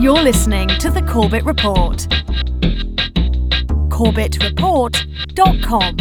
You're listening to The Corbett Report. CorbettReport.com.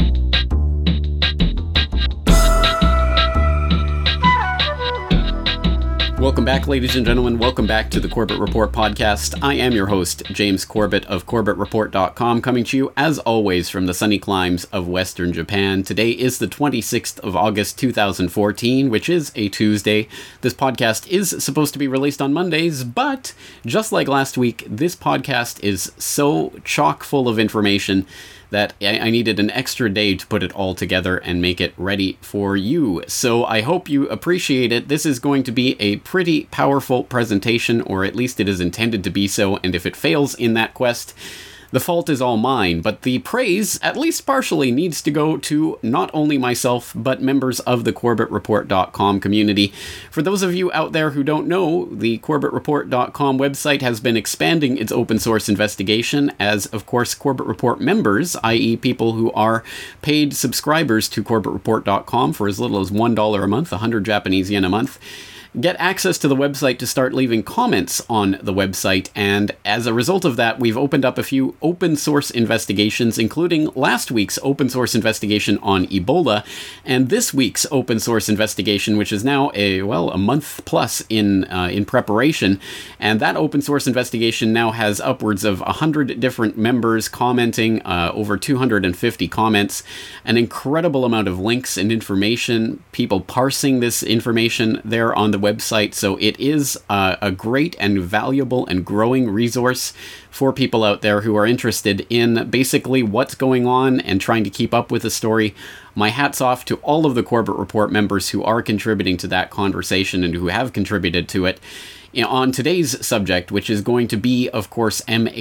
Welcome back, ladies and gentlemen. Welcome back to the Corbett Report podcast. I am your host, James Corbett of CorbettReport.com, coming to you, as always, from the sunny climes of Western Japan. Today is the 26th of August, 2014, which is a Tuesday. This podcast is supposed to be released on Mondays, but just like last week, this podcast is so chock full of information that I needed an extra day to put it all together and make it ready for you. So I hope you appreciate it. This is going to be a pretty powerful presentation, or at least it is intended to be so, and if it fails in that quest, the fault is all mine, but the praise, at least partially, needs to go to not only myself, but members of the CorbettReport.com community. For those of you out there who don't know, the CorbettReport.com website has been expanding its open source investigation as, of course, Corbett Report members, i.e. people who are paid subscribers to CorbettReport.com for as little as $1 a month, 100 Japanese yen a month, get access to the website to start leaving comments on the website, and as a result of that, we've opened up a few open source investigations, including last week's open source investigation on Ebola, and this week's open source investigation, which is now a month plus in preparation, and that open source investigation now has upwards of 100 different members commenting, over 250 comments, an incredible amount of links and information, people parsing this information there on the website, so it is a great and valuable and growing resource for people out there who are interested in basically what's going on and trying to keep up with the story. My hat's off to all of the Corbett Report members who are contributing to that conversation and who have contributed to it. On today's subject, which is going to be, of course,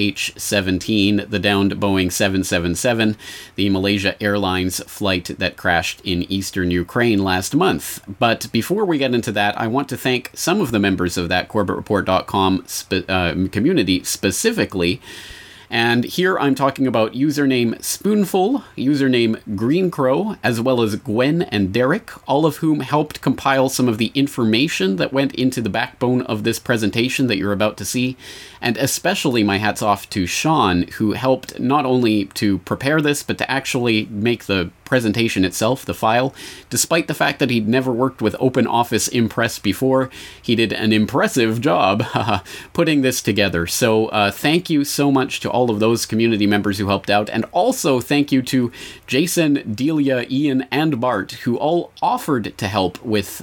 MH17, the downed Boeing 777, the Malaysia Airlines flight that crashed in eastern Ukraine last month. But before we get into that, I want to thank some of the members of that CorbettReport.com community specifically. And here I'm talking about username Spoonful, username Green Crow, as well as Gwen and Derek, all of whom helped compile some of the information that went into the backbone of this presentation that you're about to see. And especially my hat's off to Sean, who helped not only to prepare this, but to actually make the presentation itself, the file. Despite the fact that he'd never worked with OpenOffice Impress before, he did an impressive job putting this together. So thank you so much to all of those community members who helped out, and also thank you to Jason, Delia, Ian, and Bart, who all offered to help with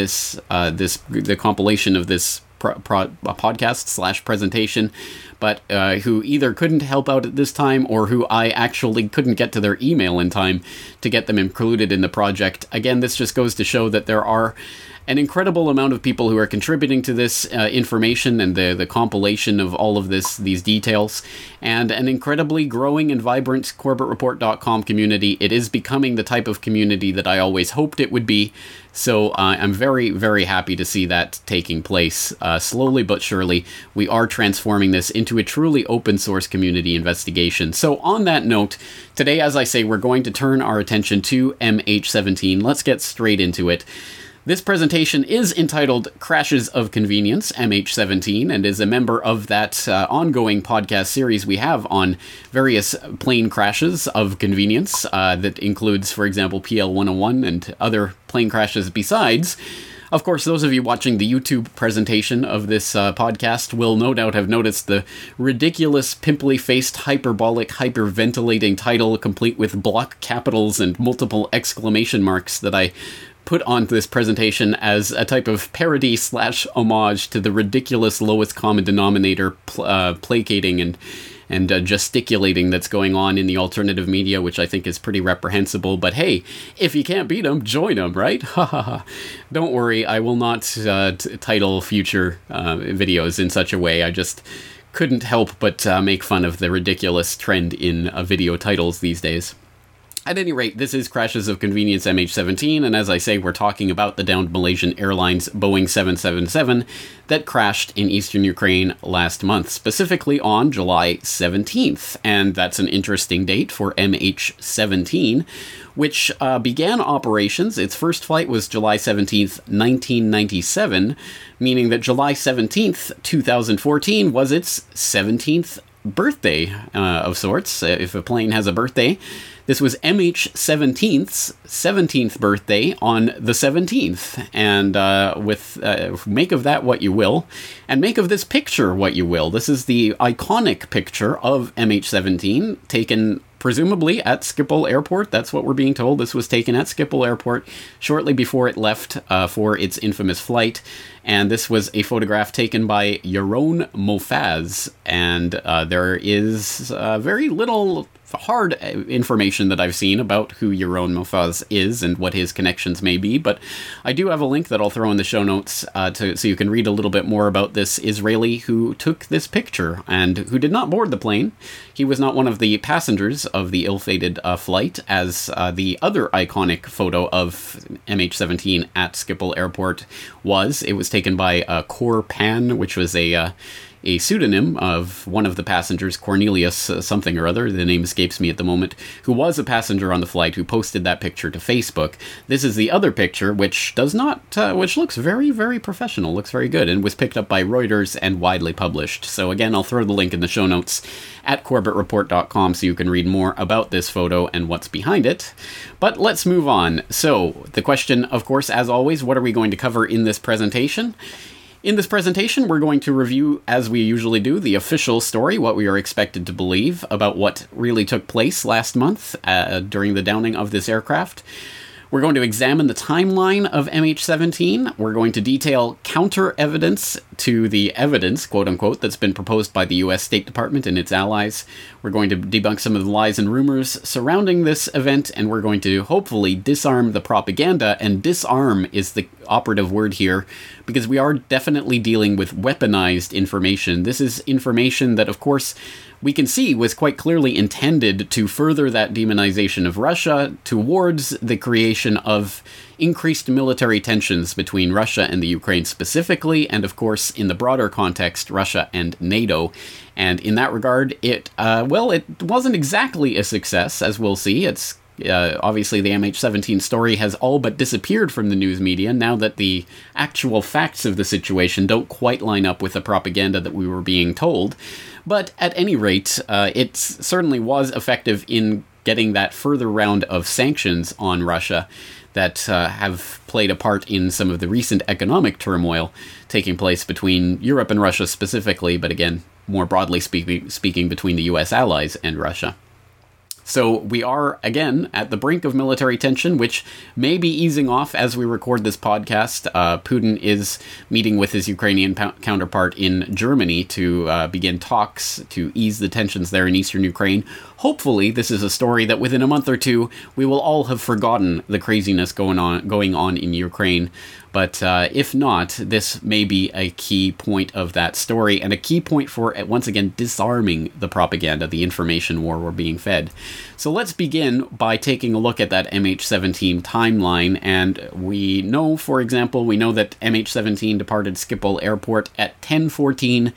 the compilation of this podcast / presentation, but who either couldn't help out at this time or who I actually couldn't get to their email in time to get them included in the project. Again, this just goes to show that there are an incredible amount of people who are contributing to this information and the compilation of all of these details, and an incredibly growing and vibrant CorbettReport.com community. It is becoming the type of community that I always hoped it would be, so I'm very, very happy to see that taking place. Slowly but surely, we are transforming this into a truly open source community investigation. So on that note, today, as I say, we're going to turn our attention to MH17. Let's get straight into it. This presentation is entitled Crashes of Convenience, MH17, and is a member of that ongoing podcast series we have on various plane crashes of convenience that includes, for example, PL101 and other plane crashes besides. Of course, those of you watching the YouTube presentation of this podcast will no doubt have noticed the ridiculous, pimply-faced, hyperbolic, hyperventilating title complete with block capitals and multiple exclamation marks that I put on this presentation as a type of parody / homage to the ridiculous lowest common denominator placating and gesticulating that's going on in the alternative media, which I think is pretty reprehensible. But hey, if you can't beat them, join them, right? Don't worry, I will not title future videos in such a way. I just couldn't help but make fun of the ridiculous trend in video titles these days. At any rate, this is Crashes of Convenience MH17, and as I say, we're talking about the downed Malaysian Airlines Boeing 777 that crashed in eastern Ukraine last month, specifically on July 17th. And that's an interesting date for MH17, which began operations. Its first flight was July 17th, 1997, meaning that July 17th, 2014 was its 17th birthday of sorts, if a plane has a birthday. This was MH17's 17th birthday on the 17th, and make of that what you will, and make of this picture what you will. This is the iconic picture of MH17, taken presumably at Schiphol Airport. That's what we're being told. This was taken at Schiphol Airport shortly before it left for its infamous flight. And this was a photograph taken by Yaron Mofaz. And there is very little hard information that I've seen about who Yaron Mofaz is and what his connections may be, but I do have a link that I'll throw in the show notes so you can read a little bit more about this Israeli who took this picture and who did not board the plane. He was not one of the passengers of the ill-fated flight, as the other iconic photo of MH17 at Schiphol Airport was. It was taken by Khor Pan, which was a pseudonym of one of the passengers, Cornelius something or other, the name escapes me at the moment, who was a passenger on the flight, who posted that picture to Facebook. This is the other picture, which does not, which looks very, very professional, looks very good, and was picked up by Reuters and widely published. So again, I'll throw the link in the show notes at corbettreport.com so you can read more about this photo and what's behind it. But let's move on. So the question, of course, as always, what are we going to cover in this presentation? In this presentation, we're going to review, as we usually do, the official story, what we are expected to believe about what really took place last month during the downing of this aircraft. We're going to examine the timeline of MH17. We're going to detail counter-evidence to the evidence, quote-unquote, that's been proposed by the U.S. State Department and its allies. We're going to debunk some of the lies and rumors surrounding this event, and we're going to hopefully disarm the propaganda, and disarm is the operative word here, because we are definitely dealing with weaponized information. This is information that, of course, we can see was quite clearly intended to further that demonization of Russia towards the creation of increased military tensions between Russia and the Ukraine specifically, and of course, in the broader context, Russia and NATO. And in that regard, it wasn't exactly a success, as we'll see. It's obviously, the MH17 story has all but disappeared from the news media now that the actual facts of the situation don't quite line up with the propaganda that we were being told. But at any rate, it certainly was effective in getting that further round of sanctions on Russia that have played a part in some of the recent economic turmoil taking place between Europe and Russia specifically, but again, more broadly speaking between the US allies and Russia. So we are, again, at the brink of military tension, which may be easing off as we record this podcast. Putin is meeting with his Ukrainian counterpart in Germany to begin talks to ease the tensions there in eastern Ukraine. Hopefully, this is a story that within a month or two, we will all have forgotten the craziness going on in Ukraine. But if not, this may be a key point of that story, and a key point for, once again, disarming the propaganda, the information war we're being fed. So let's begin by taking a look at that MH17 timeline. And we know, for example, that MH17 departed Schiphol Airport at 10:14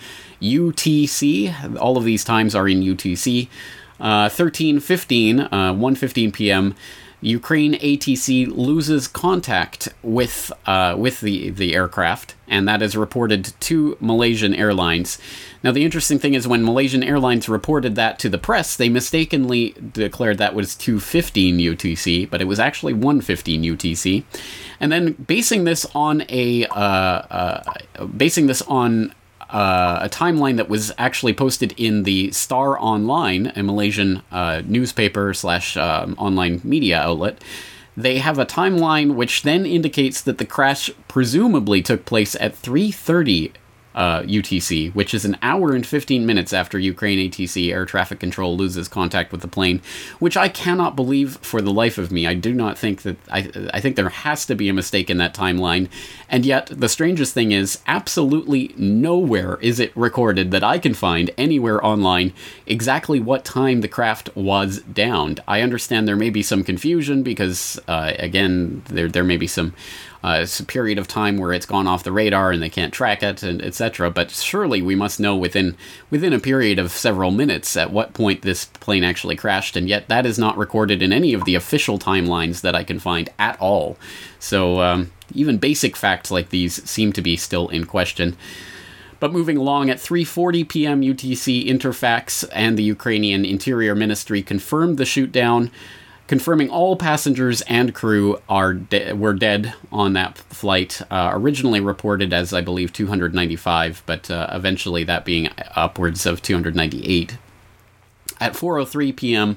UTC. All of these times are in UTC. 13:15, 1:15 p.m., Ukraine ATC loses contact with the aircraft, and that is reported to Malaysian Airlines. Now, the interesting thing is when Malaysian Airlines reported that to the press, they mistakenly declared that was 2:15 UTC, but it was actually 1:15 UTC. And then basing this on a timeline that was actually posted in the Star Online, a Malaysian newspaper / online media outlet. They have a timeline which then indicates that the crash presumably took place at 3:30 UTC, which is an hour and 15 minutes after Ukraine ATC air traffic control loses contact with the plane, which I cannot believe for the life of me. I do not think that, I think there has to be a mistake in that timeline, and yet the strangest thing is absolutely nowhere is it recorded that I can find anywhere online exactly what time the craft was downed. I understand there may be some confusion because, again, there may be some period of time where it's gone off the radar and they can't track it, and etc. But surely we must know within a period of several minutes at what point this plane actually crashed, and yet that is not recorded in any of the official timelines that I can find at all. So even basic facts like these seem to be still in question. But moving along, at 3:40 p.m. UTC, Interfax and the Ukrainian Interior Ministry confirmed the shootdown, confirming all passengers and crew were dead on that flight, originally reported as, I believe, 295, but eventually that being upwards of 298. At 4:03 p.m.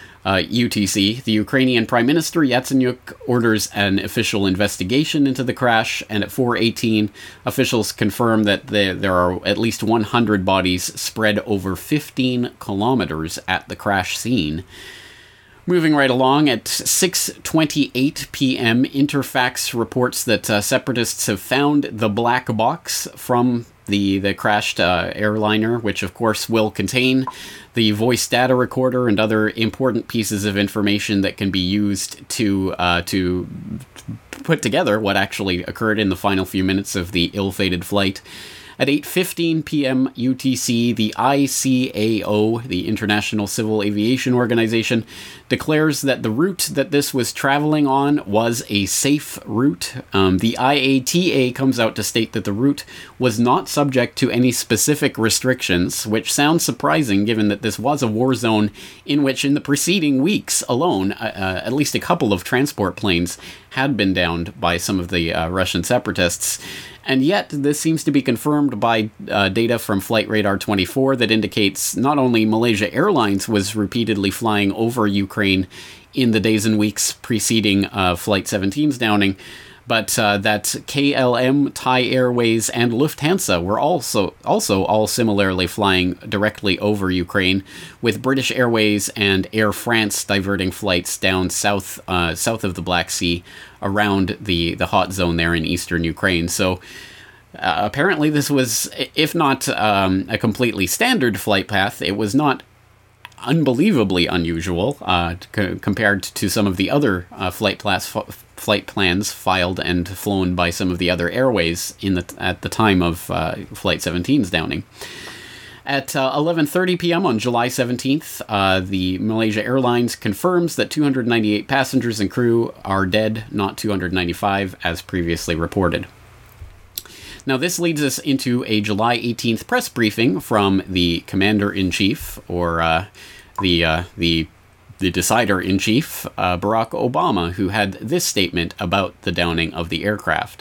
UTC, the Ukrainian Prime Minister Yatsenyuk orders an official investigation into the crash, and at 4:18, officials confirm that there are at least 100 bodies spread over 15 kilometers at the crash scene. Moving right along, at 6:28 p.m., Interfax reports that separatists have found the black box from the crashed airliner, which of course will contain the voice data recorder and other important pieces of information that can be used to put together what actually occurred in the final few minutes of the ill-fated flight. At 8:15 p.m. UTC, the ICAO, the International Civil Aviation Organization, declares that the route that this was traveling on was a safe route. The IATA comes out to state that the route was not subject to any specific restrictions, which sounds surprising given that this was a war zone in which in the preceding weeks alone, at least a couple of transport planes had been downed by some of the Russian separatists. And yet, this seems to be confirmed by data from Flight Radar 24 that indicates not only Malaysia Airlines was repeatedly flying over Ukraine in the days and weeks preceding Flight 17's downing, but that KLM, Thai Airways, and Lufthansa were also all similarly flying directly over Ukraine, with British Airways and Air France diverting flights down south of the Black Sea around the hot zone there in eastern Ukraine. So apparently this was, if not a completely standard flight path, it was not unbelievably unusual compared to some of the other flight plans filed and flown by some of the other airways at the time of Flight 17's downing. At 11:30 p.m. on July 17th, the Malaysia Airlines confirms that 298 passengers and crew are dead, not 295, as previously reported. Now, this leads us into a July 18th press briefing from the Commander-in-Chief, or the Decider-in-Chief, Barack Obama, who had this statement about the downing of the aircraft.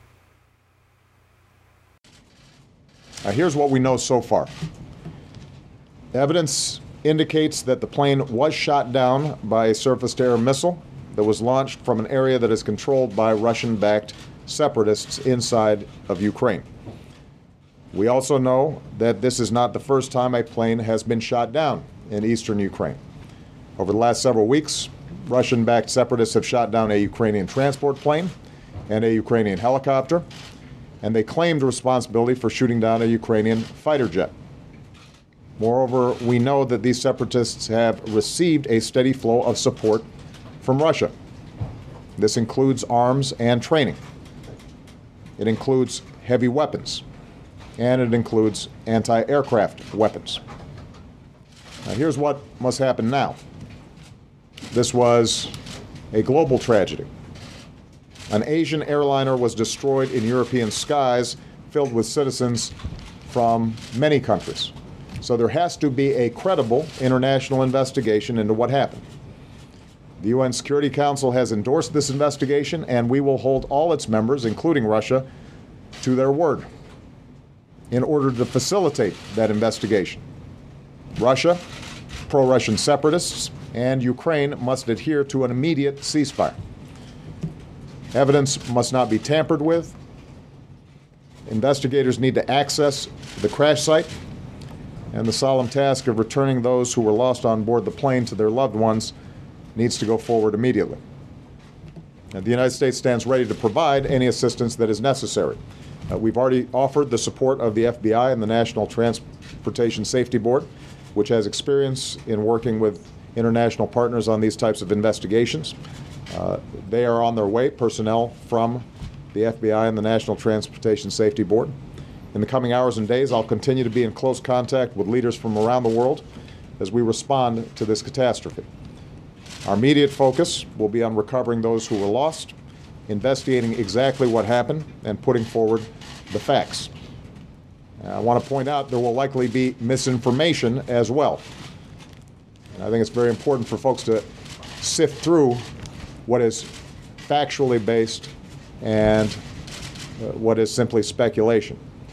Here's what we know so far. Evidence indicates that the plane was shot down by a surface-to-air missile that was launched from an area that is controlled by Russian-backed separatists inside of Ukraine. We also know that this is not the first time a plane has been shot down in eastern Ukraine. Over the last several weeks, Russian-backed separatists have shot down a Ukrainian transport plane and a Ukrainian helicopter, and they claimed responsibility for shooting down a Ukrainian fighter jet. Moreover, we know that these separatists have received a steady flow of support from Russia. This includes arms and training. It includes heavy weapons, and it includes anti-aircraft weapons. Now, here's what must happen now. This was a global tragedy. An Asian airliner was destroyed in European skies filled with citizens from many countries. So there has to be a credible international investigation into what happened. The UN Security Council has endorsed this investigation, and we will hold all its members, including Russia, to their word in order to facilitate that investigation. Russia, pro-Russian separatists, and Ukraine must adhere to an immediate ceasefire. Evidence must not be tampered with. Investigators need to access the crash site, and the solemn task of returning those who were lost on board the plane to their loved ones needs to go forward immediately. And the United States stands ready to provide any assistance that is necessary. We've already offered the support of the FBI and the National Transportation Safety Board, which has experience in working with international partners on these types of investigations. They are on their way, personnel from the FBI and the National Transportation Safety Board. In the coming hours and days, I'll continue to be in close contact with leaders from around the world as we respond to this catastrophe. Our immediate focus will be on recovering those who were lost, investigating exactly what happened, and putting forward the facts. I want to point out there will likely be misinformation as well. And I think it's very important for folks to sift through what is factually based and what is simply speculation.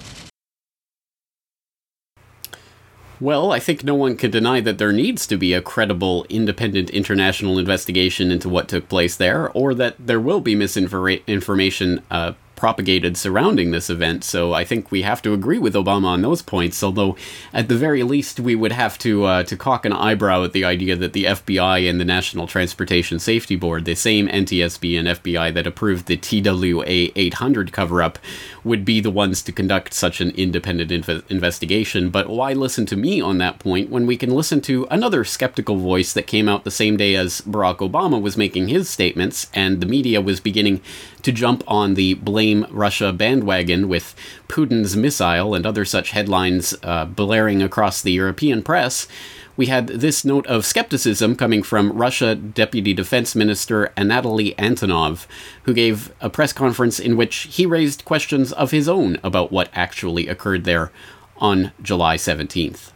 Well, I think no one can deny that there needs to be a credible, independent international investigation into what took place there, or that there will be misinformation propagated surrounding this event, so I think we have to agree with Obama on those points, although at the very least we would have to cock an eyebrow at the idea that the FBI and the National Transportation Safety Board, the same NTSB and FBI that approved the TWA 800 cover-up, would be the ones to conduct such an independent investigation. But why listen to me on that point when we can listen to another skeptical voice that came out the same day as Barack Obama was making his statements, and the media was beginning to jump on the blame Russia bandwagon with Putin's missile and other such headlines blaring across the European press. We had this note of skepticism coming from Russia Deputy Defense Minister Anatoly Antonov, who gave a press conference in which he raised questions of his own about what actually occurred there on July 17th.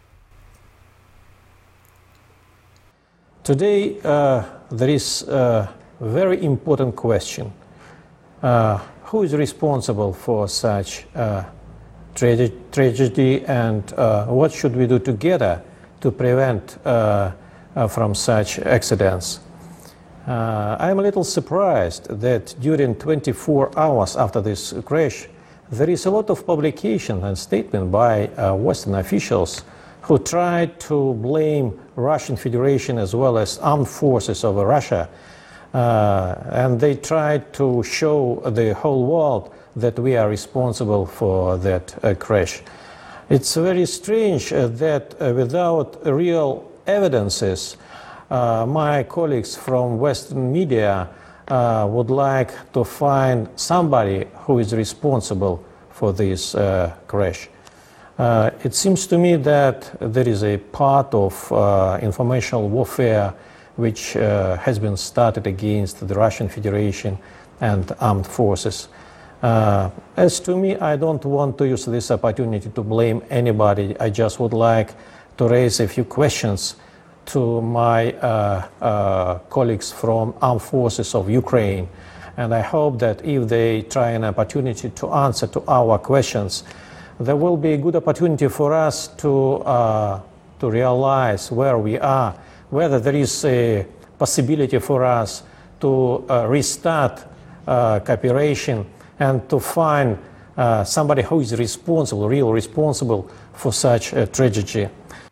Today, there is a very important question. Who is responsible for such tragedy, and what should we do together to prevent from such accidents? I'm a little surprised that during 24 hours after this crash, there is a lot of publication and statement by Western officials who tried to blame Russian Federation as well as armed forces of Russia. And they tried to show the whole world that we are responsible for that crash. It's very strange that without real evidences, my colleagues from Western media would like to find somebody who is responsible for this crash. It seems to me that there is a part of informational warfare which has been started against the Russian Federation and armed forces. As to me, I don't want to use this opportunity to blame anybody. I just would like to raise a few questions to my colleagues from armed forces of Ukraine. And I hope that if they try an opportunity to answer to our questions, there will be a good opportunity for us to realize where we are, whether there is a possibility for us to restart cooperation and to find somebody who is responsible, really responsible for such a tragedy.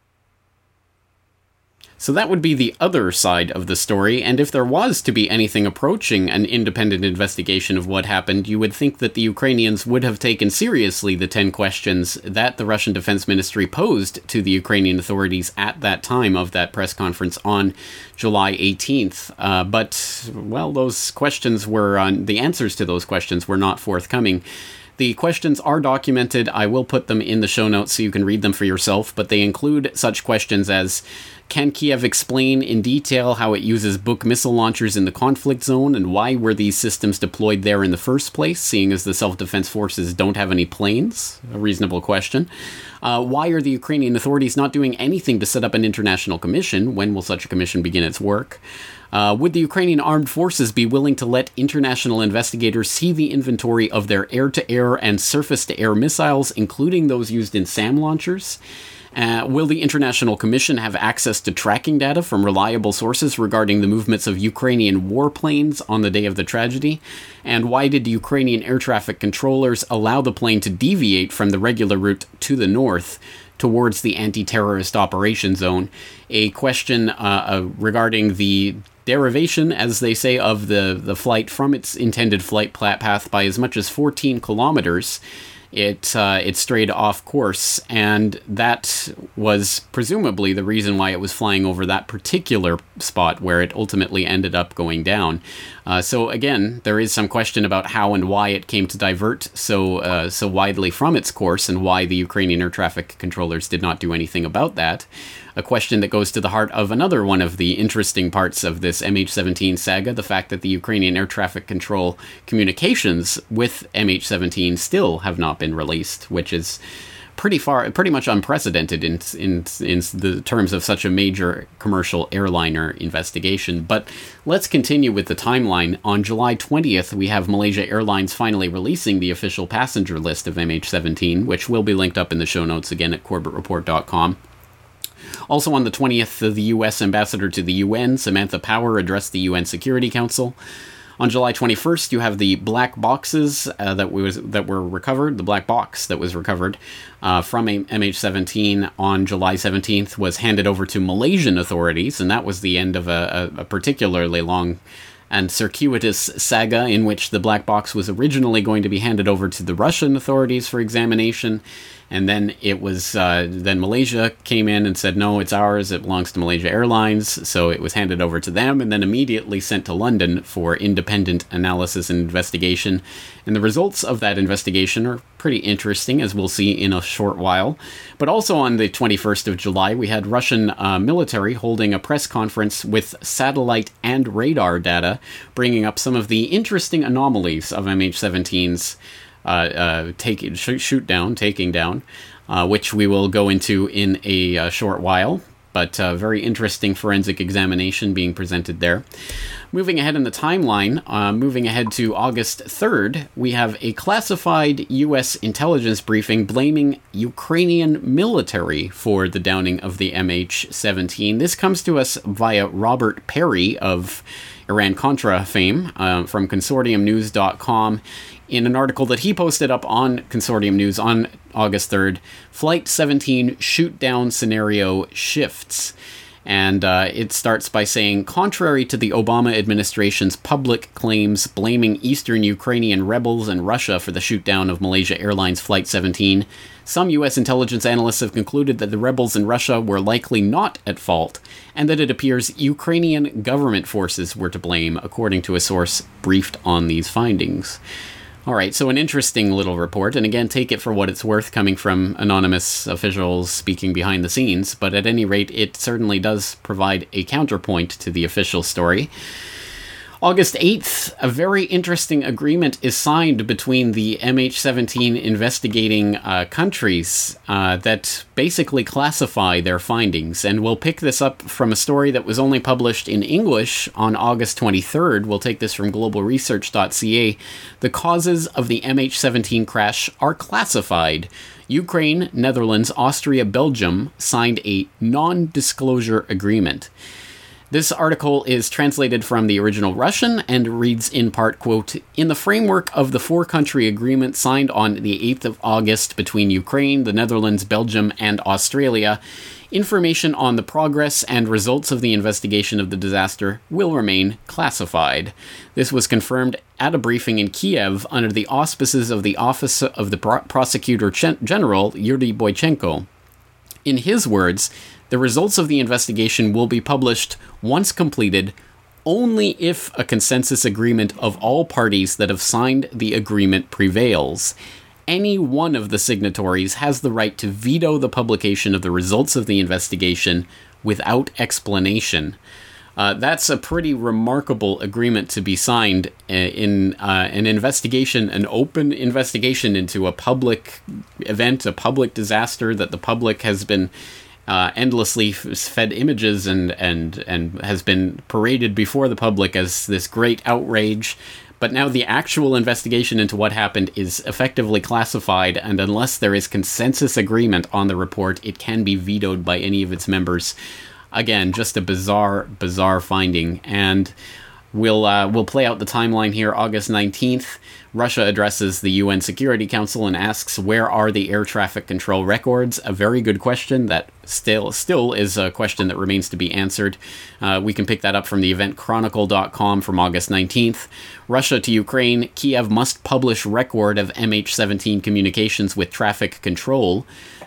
So that would be the other side of the story, and if there was to be anything approaching an independent investigation of what happened, you would think that the Ukrainians would have taken seriously the 10 questions that the Russian Defense Ministry posed to the Ukrainian authorities at that time of that press conference on July 18th. But, well, those questions were, the answers to those questions were not forthcoming. The questions are documented. I will put them in the show notes so you can read them for yourself, but they include such questions as, can Kiev explain in detail how it uses Buk missile launchers in the conflict zone, and why were these systems deployed there in the first place, seeing as the self-defense forces don't have any planes? A reasonable question. Why are the Ukrainian authorities not doing anything to set up an international commission? When will such a commission begin its work? Would the Ukrainian armed forces be willing to let international investigators see the inventory of their air-to-air and surface-to-air missiles, including those used in SAM launchers? Will the International Commission have access to tracking data from reliable sources regarding the movements of Ukrainian warplanes on the day of the tragedy? And why did Ukrainian air traffic controllers allow the plane to deviate from the regular route to the north towards the anti-terrorist operation zone? A question regarding the derivation, as they say, of the flight from its intended flight path by as much as 14 kilometers. It strayed off course, and that was presumably the reason why it was flying over that particular spot where it ultimately ended up going down. So again, there is some question about how and why it came to divert so widely from its course, and why the Ukrainian air traffic controllers did not do anything about that. A question that goes to the heart of another one of the interesting parts of this MH17 saga, the fact that the Ukrainian air traffic control communications with MH17 still have not been released, which is pretty much unprecedented in the terms of such a major commercial airliner investigation. But let's continue with the timeline. On July 20th, we have Malaysia Airlines finally releasing the official passenger list of MH17, which will be linked up in the show notes again at corbettreport.com. Also on the 20th, the U.S. ambassador to the UN, Samantha Power, addressed the UN Security Council. On July 21st, you have the black boxes that were recovered. The black box that was recovered from MH17 on July 17th was handed over to Malaysian authorities, and that was the end of a particularly long and circuitous saga in which the black box was originally going to be handed over to the Russian authorities for examination. And then it was, then Malaysia came in and said, no, it's ours, it belongs to Malaysia Airlines, so it was handed over to them, and then immediately sent to London for independent analysis and investigation. And the results of that investigation are pretty interesting, as we'll see in a short while. But also on the 21st of July, we had Russian military holding a press conference with satellite and radar data, bringing up some of the interesting anomalies of MH17's taking down, which we will go into in a short while, but very interesting forensic examination being presented there. Moving ahead in the timeline, moving ahead to August 3rd, we have a classified U.S. intelligence briefing blaming Ukrainian military for the downing of the MH17. This comes to us via Robert Perry of Iran-Contra fame from consortiumnews.com. in an article that he posted up on Consortium News on August 3rd, Flight 17 shoot-down scenario shifts. And it starts by saying, contrary to the Obama administration's public claims blaming Eastern Ukrainian rebels and Russia for the shoot-down of Malaysia Airlines Flight 17, some U.S. intelligence analysts have concluded that the rebels in Russia were likely not at fault, and that it appears Ukrainian government forces were to blame, according to a source briefed on these findings. All right, so an interesting little report, and again, take it for what it's worth, coming from anonymous officials speaking behind the scenes, but at any rate, it certainly does provide a counterpoint to the official story. August 8th, a very interesting agreement is signed between the MH17 investigating countries that basically classify their findings. And we'll pick this up from a story that was only published in English on August 23rd. We'll take this from globalresearch.ca. The causes of the MH17 crash are classified. Ukraine, Netherlands, Austria, Belgium signed a non-disclosure agreement. This article is translated from the original Russian and reads in part, quote, "In the framework of the four-country agreement signed on the 8th of August between Ukraine, the Netherlands, Belgium, and Australia, information on the progress and results of the investigation of the disaster will remain classified." This was confirmed at a briefing in Kiev under the auspices of the Office of the Prosecutor General, Yuri Boychenko. In his words, the results of the investigation will be published once completed only if a consensus agreement of all parties that have signed the agreement prevails. Any one of the signatories has the right to veto the publication of the results of the investigation without explanation. That's a pretty remarkable agreement to be signed in an investigation, an open investigation into a public event, a public disaster that the public has been endlessly fed images and has been paraded before the public as this great outrage. But now the actual investigation into what happened is effectively classified, and unless there is consensus agreement on the report, it can be vetoed by any of its members. Again, just a bizarre finding. And we'll play out the timeline here. August 19th, Russia addresses the UN Security Council and asks, where are the air traffic control records? A very good question that still is a question that remains to be answered. We can pick that up from the eventchronicle.com from August 19th. Russia to Ukraine, Kiev must publish record of MH17 communications with traffic control.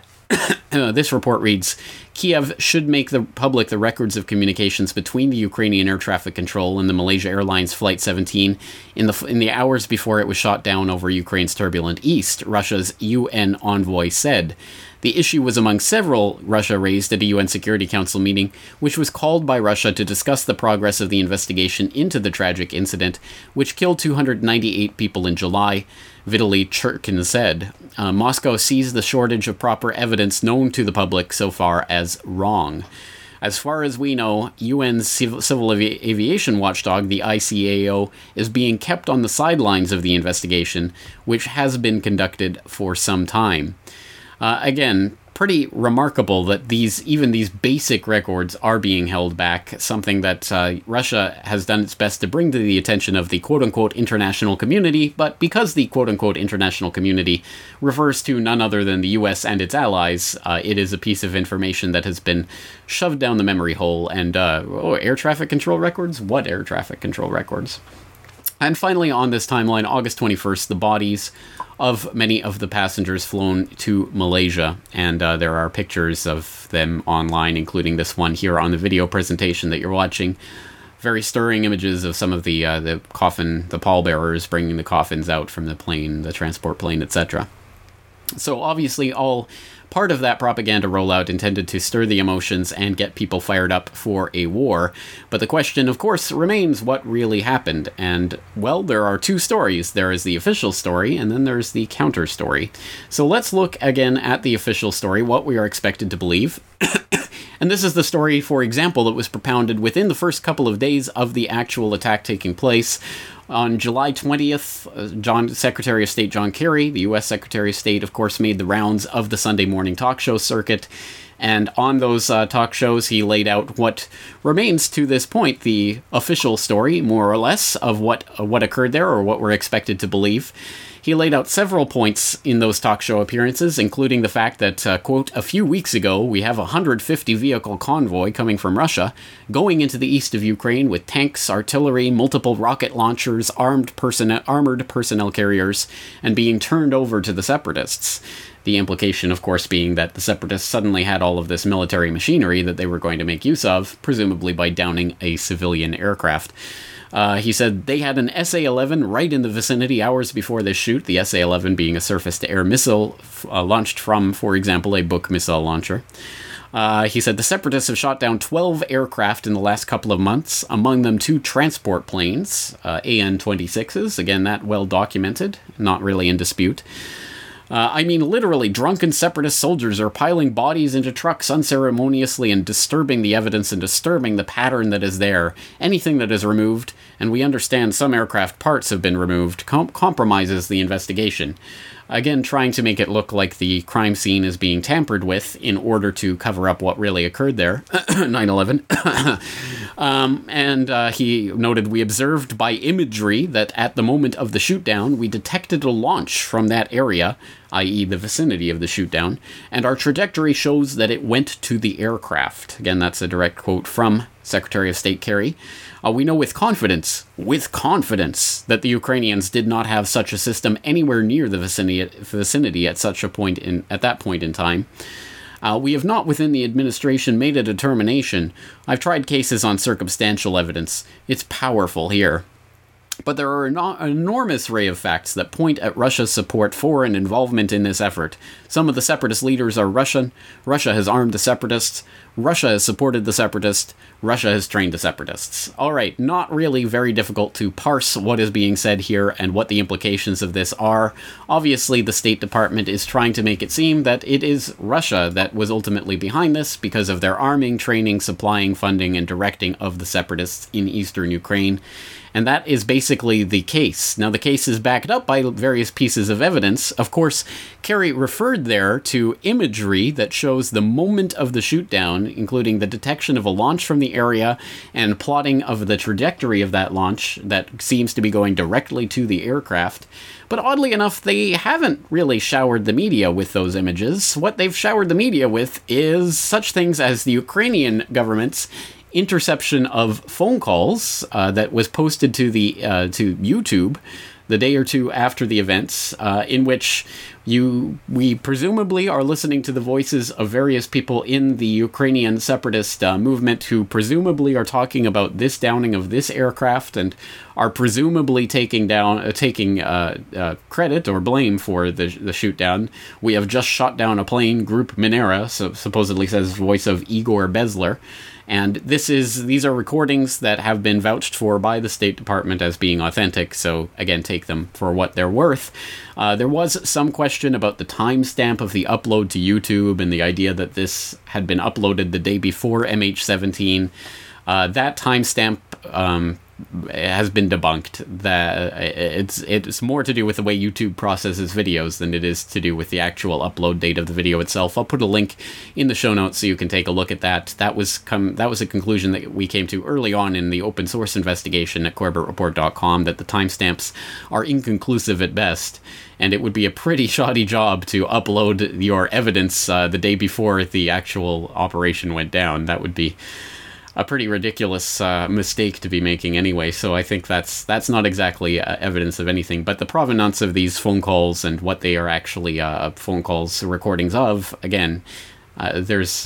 This report reads, Kiev should make public the records of communications between the Ukrainian air traffic control and the Malaysia Airlines Flight 17 in the hours before it was shot down over Ukraine's turbulent east, Russia's UN envoy said. The issue was among several Russia raised at a UN Security Council meeting, which was called by Russia to discuss the progress of the investigation into the tragic incident, which killed 298 people in July, Vitaly Churkin said. Moscow sees the shortage of proper evidence known to the public so far as wrong. As far as we know, UN's Civil Aviation Watchdog, the ICAO, is being kept on the sidelines of the investigation, which has been conducted for some time. Again, pretty remarkable that even these basic records are being held back, something that Russia has done its best to bring to the attention of the quote-unquote international community, but because the quote-unquote international community refers to none other than the US and its allies, it is a piece of information that has been shoved down the memory hole. And, air traffic control records? What air traffic control records? And finally, on this timeline, August 21st, the bodies of many of the passengers flown to Malaysia. And there are pictures of them online, including this one here on the video presentation that you're watching. Very stirring images of some of the coffin, the pallbearers bringing the coffins out from the plane, the transport plane, etc. So obviously all part of that propaganda rollout intended to stir the emotions and get people fired up for a war. But the question, of course, remains what really happened. And, well, there are two stories. There is the official story, and then there's the counter story. So let's look again at the official story, what we are expected to believe. And this is the story, for example, that was propounded within the first couple of days of the actual attack taking place. On July 20th, Secretary of State John Kerry, the U.S. Secretary of State, of course, made the rounds of the Sunday morning talk show circuit. And on those talk shows, he laid out what remains to this point the official story, more or less, of what occurred there or what we're expected to believe. He laid out several points in those talk show appearances, including the fact that, quote, a few weeks ago, we have a 150-vehicle convoy coming from Russia, going into the east of Ukraine with tanks, artillery, multiple rocket launchers, armored personnel carriers, and being turned over to the separatists. The implication, of course, being that the separatists suddenly had all of this military machinery that they were going to make use of, presumably by downing a civilian aircraft. He said they had an SA-11 right in the vicinity hours before this shoot, the SA-11 being a surface-to-air missile launched from, for example, a Buk missile launcher. He said the separatists have shot down 12 aircraft in the last couple of months, among them 2 transport planes, AN-26s, again, that well documented, not really in dispute. Literally, drunken separatist soldiers are piling bodies into trucks unceremoniously and disturbing the evidence and disturbing the pattern that is there. Anything that is removed, and we understand some aircraft parts have been removed, compromises the investigation. Again, trying to make it look like the crime scene is being tampered with in order to cover up what really occurred there. 9/11. He noted, we observed by imagery that at the moment of the shootdown, we detected a launch from that area, i.e. the vicinity of the shootdown, and our trajectory shows that it went to the aircraft. Again, that's a direct quote from Secretary of State Kerry. We know with confidence, that the Ukrainians did not have such a system anywhere near the vicinity at that point in time. We have not within the administration made a determination. I've tried cases on circumstantial evidence. It's powerful here. But there are an enormous array of facts that point at Russia's support for and involvement in this effort. Some of the separatist leaders are Russian. Russia has armed the separatists. Russia has supported the separatists. Russia has trained the separatists. All right, not really very difficult to parse what is being said here and what the implications of this are. Obviously, the State Department is trying to make it seem that it is Russia that was ultimately behind this because of their arming, training, supplying, funding, and directing of the separatists in eastern Ukraine. And that is basically the case. Now, the case is backed up by various pieces of evidence. Of course, Kerry referred there to imagery that shows the moment of the shootdown, including the detection of a launch from the area and plotting of the trajectory of that launch that seems to be going directly to the aircraft. But oddly enough, they haven't really showered the media with those images. What they've showered the media with is such things as the Ukrainian government's interception of phone calls that was posted to to YouTube the day or two after the events, in which we presumably are listening to the voices of various people in the Ukrainian separatist movement who presumably are talking about this downing of this aircraft and are presumably taking credit or blame for the shoot down. We have just shot down a plane, Group Minera, supposedly says voice of Igor Bezler. And these are recordings that have been vouched for by the State Department as being authentic, so again, take them for what they're worth. There was some question about the timestamp of the upload to YouTube and the idea that this had been uploaded the day before MH17. That timestamp has been debunked. That it's more to do with the way YouTube processes videos than it is to do with the actual upload date of the video itself. I'll put a link in the show notes so you can take a look at that. That was a conclusion that we came to early on in the open source investigation at CorbettReport.com, that the timestamps are inconclusive at best, and it would be a pretty shoddy job to upload your evidence the day before the actual operation went down. That would be a pretty ridiculous mistake to be making anyway, so I think that's not exactly evidence of anything. But the provenance of these phone calls and what they are actually phone calls, recordings of, again, there's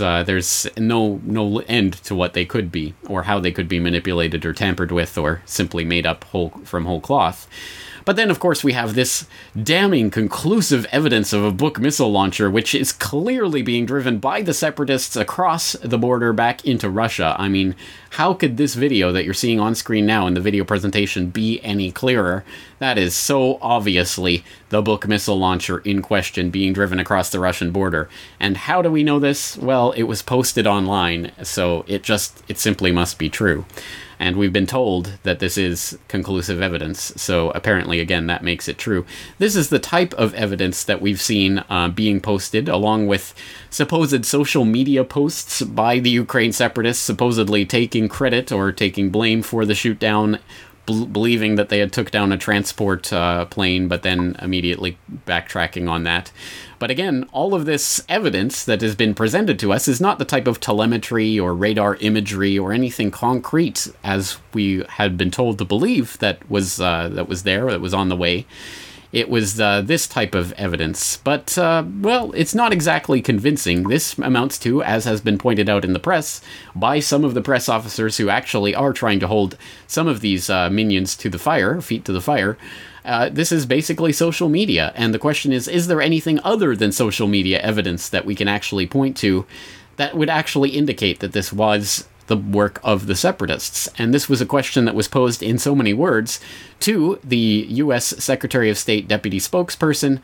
no end to what they could be, or how they could be manipulated or tampered with, or simply made up from whole cloth. But then, of course, we have this damning conclusive evidence of a Buk missile launcher, which is clearly being driven by the separatists across the border back into Russia. I mean, how could this video that you're seeing on screen now in the video presentation be any clearer? That is so obviously the Buk missile launcher in question being driven across the Russian border. And how do we know this? Well, it was posted online, so it simply must be true. And we've been told that this is conclusive evidence, so apparently, again, that makes it true. This is the type of evidence that we've seen being posted, along with supposed social media posts by the Ukraine separatists, supposedly taking credit or taking blame for the shoot-down, believing that they had took down a transport plane, but then immediately backtracking on that. But again, all of this evidence that has been presented to us is not the type of telemetry or radar imagery or anything concrete, as we had been told to believe that was on the way. It was this type of evidence. But, well, it's not exactly convincing. This amounts to, as has been pointed out in the press, by some of the press officers who actually are trying to hold some of these minions to the fire, feet to the fire. This is basically social media. And the question is there anything other than social media evidence that we can actually point to that would actually indicate that this was the work of the separatists? And this was a question that was posed in so many words to the U.S. Secretary of State Deputy Spokesperson,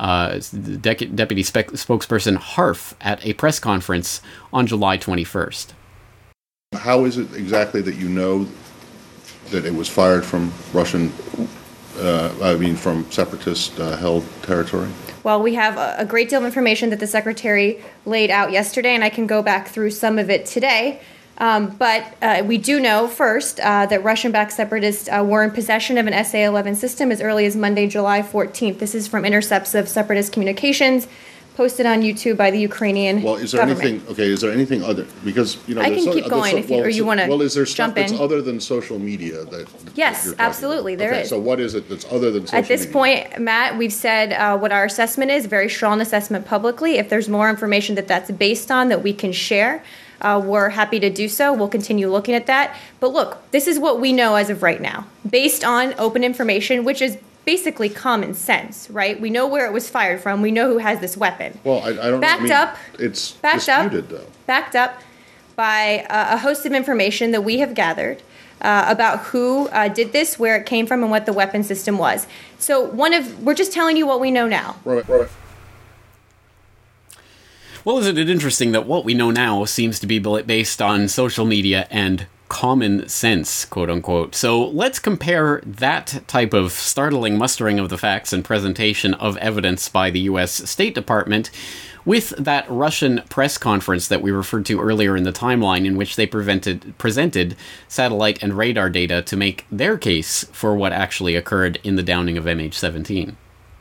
Deputy Spokesperson Harf, at a press conference on July 21st. How is it exactly that you know that it was fired from Russian, from separatist-held territory? Well, we have a great deal of information that the Secretary laid out yesterday, and I can go back through some of it today. But we do know, first, that Russian-backed separatists were in possession of an SA-11 system as early as Monday, July 14th. This is from intercepts of separatist communications posted on YouTube by the Ukrainian government. Well, is there anything other, because, I can keep going if you want to jump in. Well, is there stuff that's other than social media that Yes, you're absolutely, there is. So what is it that's other than social media? At this point, Matt, we've said what our assessment is, very strong assessment publicly. If there's more information that's based on that we can share, we're happy to do so. We'll continue looking at that. But look, this is what we know as of right now, based on open information, which is basically common sense, right? We know where it was fired from. We know who has this weapon. Well, I don't know. It's disputed, though. Backed up by a host of information that we have gathered about who did this, where it came from, and what the weapon system was. So we're just telling you what we know now. Right. Well, isn't it interesting that what we know now seems to be based on social media and common sense, quote unquote. So let's compare that type of startling mustering of the facts and presentation of evidence by the US State Department with that Russian press conference that we referred to earlier in the timeline, in which they presented satellite and radar data to make their case for what actually occurred in the downing of MH17.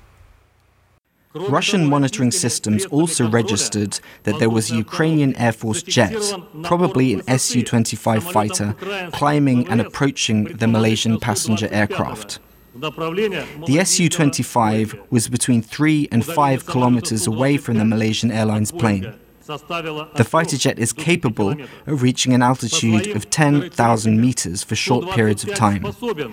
Russian monitoring systems also registered that there was a Ukrainian Air Force jet, probably an Su-25 fighter, climbing and approaching the Malaysian passenger aircraft. The Su-25 was between 3 and 5 kilometers away from the Malaysian Airlines plane. The fighter jet is capable of reaching an altitude of 10,000 meters for short periods of time.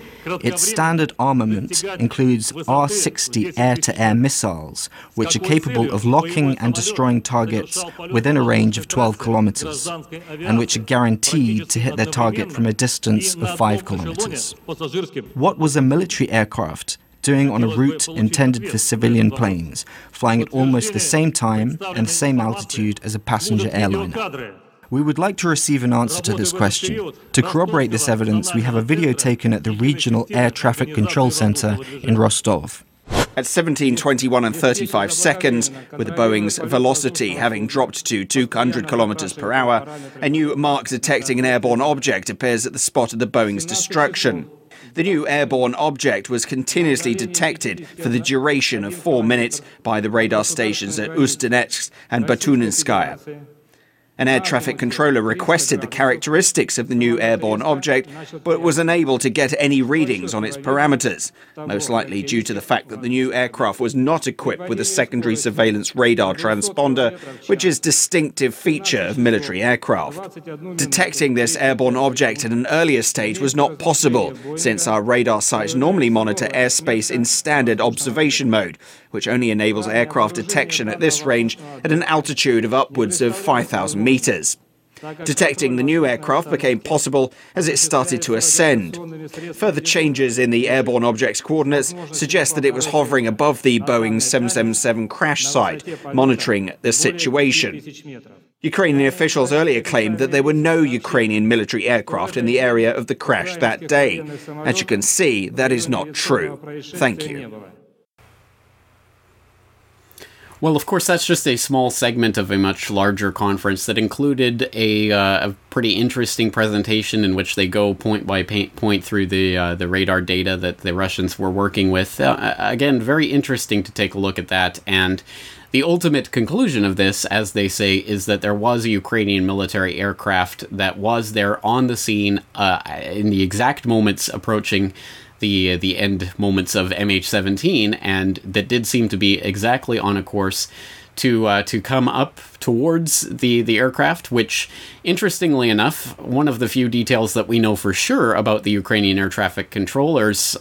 Its standard armament includes R-60 air-to-air missiles, which are capable of locking and destroying targets within a range of 12 kilometers, and which are guaranteed to hit their target from a distance of 5 kilometers. What was a military aircraft doing on a route intended for civilian planes, flying at almost the same time and the same altitude as a passenger airliner? We would like to receive an answer to this question. To corroborate this evidence, we have a video taken at the Regional Air Traffic Control Center in Rostov. At 17:21 and 35 seconds, with the Boeing's velocity having dropped to 200 kilometers per hour, a new mark detecting an airborne object appears at the spot of the Boeing's destruction. The new airborne object was continuously detected for the duration of 4 minutes by the radar stations at Ust-Donetsk and Batuninskaya. An air traffic controller requested the characteristics of the new airborne object, but was unable to get any readings on its parameters, most likely due to the fact that the new aircraft was not equipped with a secondary surveillance radar transponder, which is a distinctive feature of military aircraft. Detecting this airborne object at an earlier stage was not possible, since our radar sites normally monitor airspace in standard observation mode, which only enables aircraft detection at this range at an altitude of upwards of 5,000 meters. Detecting the new aircraft became possible as it started to ascend. Further changes in the airborne object's coordinates suggest that it was hovering above the Boeing 777 crash site, monitoring the situation. Ukrainian officials earlier claimed that there were no Ukrainian military aircraft in the area of the crash that day. As you can see, that is not true. Thank you. Well, of course, that's just a small segment of a much larger conference that included a pretty interesting presentation in which they go point by point through the radar data that the Russians were working with. Again, very interesting to take a look at that. And the ultimate conclusion of this, as they say, is that there was a Ukrainian military aircraft that was there on the scene in the exact moments approaching the end moments of MH17, and that did seem to be exactly on a course to come up towards the aircraft, which, interestingly enough, one of the few details that we know for sure about the Ukrainian air traffic controllers,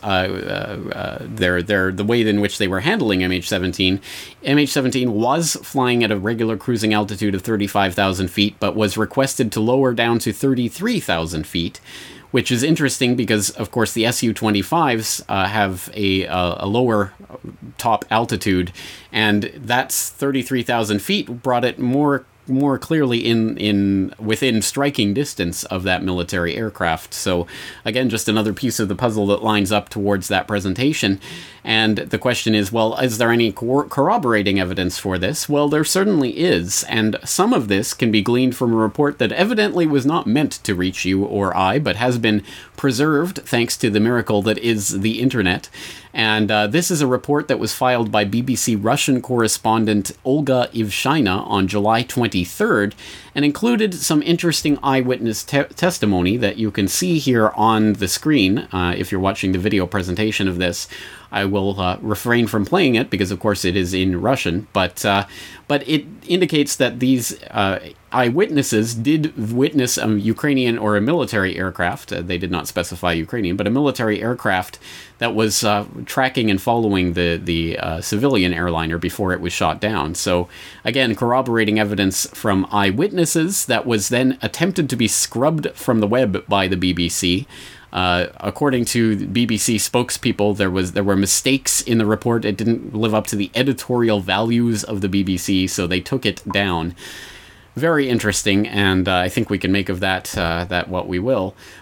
the way in which they were handling MH17 was flying at a regular cruising altitude of 35,000 feet, but was requested to lower down to 33,000 feet, which is interesting because, of course, the Su-25s have a lower top altitude, and that's 33,000 feet brought it more clearly in within striking distance of that military aircraft. So again, just another piece of the puzzle that lines up towards that presentation. And the question is, well, is there any corroborating evidence for this? Well, there certainly is, and some of this can be gleaned from a report that evidently was not meant to reach you or I, but has been preserved thanks to the miracle that is the internet. And this is a report that was filed by BBC Russian correspondent Olga Ivshina on July 23rd, and included some interesting eyewitness testimony that you can see here on the screen if you're watching the video presentation of this. I will refrain from playing it because, of course, it is in Russian, but it indicates that these eyewitnesses did witness a Ukrainian or a military aircraft. They did not specify Ukrainian, but a military aircraft that was tracking and following the civilian airliner before it was shot down. So, again, corroborating evidence from eyewitnesses that was then attempted to be scrubbed from the web by the BBC. According to BBC spokespeople, there were mistakes in the report. It didn't live up to the editorial values of the BBC, so they took it down. Very interesting, and I think we can make of that what we will.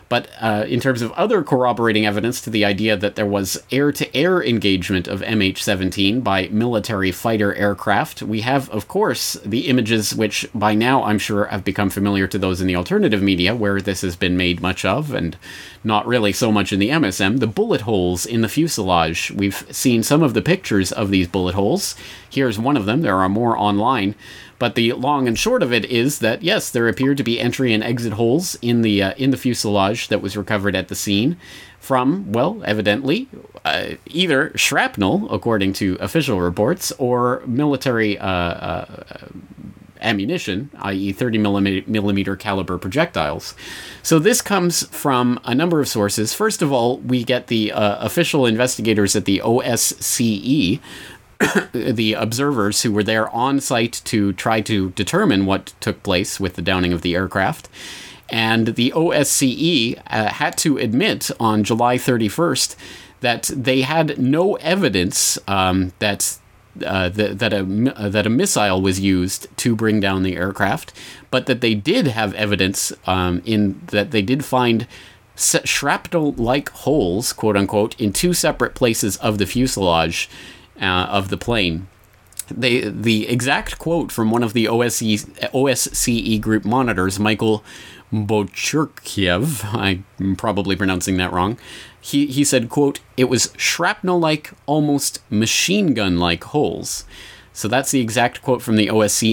But in terms of other corroborating evidence to the idea that there was air-to-air engagement of MH17 by military fighter aircraft, we have, of course, the images which by now I'm sure have become familiar to those in the alternative media, where this has been made much of, and not really so much in the MSM, the bullet holes in the fuselage. We've seen some of the pictures of these bullet holes. Here's one of them. There are more online. But the long and short of it is that, yes, there appeared to be entry and exit holes in the fuselage that was recovered at the scene from, well, evidently, either shrapnel, according to official reports, or military ammunition, i.e. 30 millimeter caliber projectiles. So this comes from a number of sources. First of all, we get the official investigators at the OSCE, the observers who were there on site to try to determine what took place with the downing of the aircraft. And the OSCE had to admit on July 31st that they had no evidence that a missile was used to bring down the aircraft, but that they did have evidence in that they did find shrapnel-like holes, quote-unquote, in two separate places of the fuselage of the plane. The exact quote from one of the OSCE group monitors, Michael Bochurkiev, I'm probably pronouncing that wrong, he said, quote, "It was shrapnel-like, almost machine gun-like holes." So that's the exact quote from the OSCE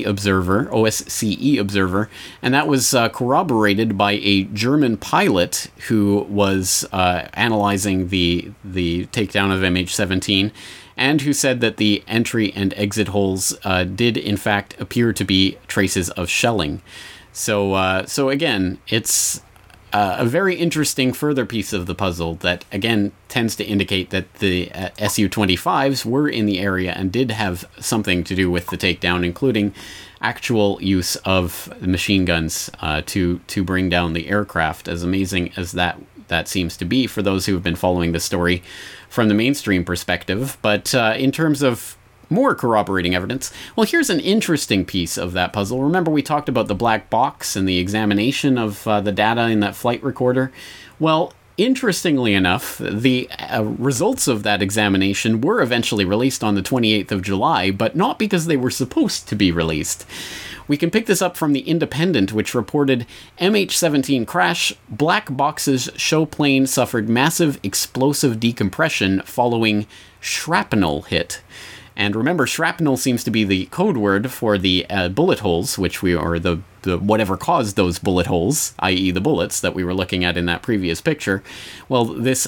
observer, and that was corroborated by a German pilot who was analyzing the takedown of MH17, and who said that the entry and exit holes did in fact appear to be traces of shelling. So again, it's a very interesting further piece of the puzzle that, again, tends to indicate that the Su-25s were in the area and did have something to do with the takedown, including actual use of machine guns to bring down the aircraft, as amazing as that seems to be for those who have been following the story from the mainstream perspective. But in terms of more corroborating evidence, well, here's an interesting piece of that puzzle. Remember, we talked about the black box and the examination of the data in that flight recorder? Well, interestingly enough, the results of that examination were eventually released on the 28th of July, but not because they were supposed to be released. We can pick this up from The Independent, which reported MH17 crash, black boxes show plane suffered massive explosive decompression following shrapnel hit. And remember, shrapnel seems to be the code word for the bullet holes, or the whatever caused those bullet holes, i.e. the bullets that we were looking at in that previous picture. Well, this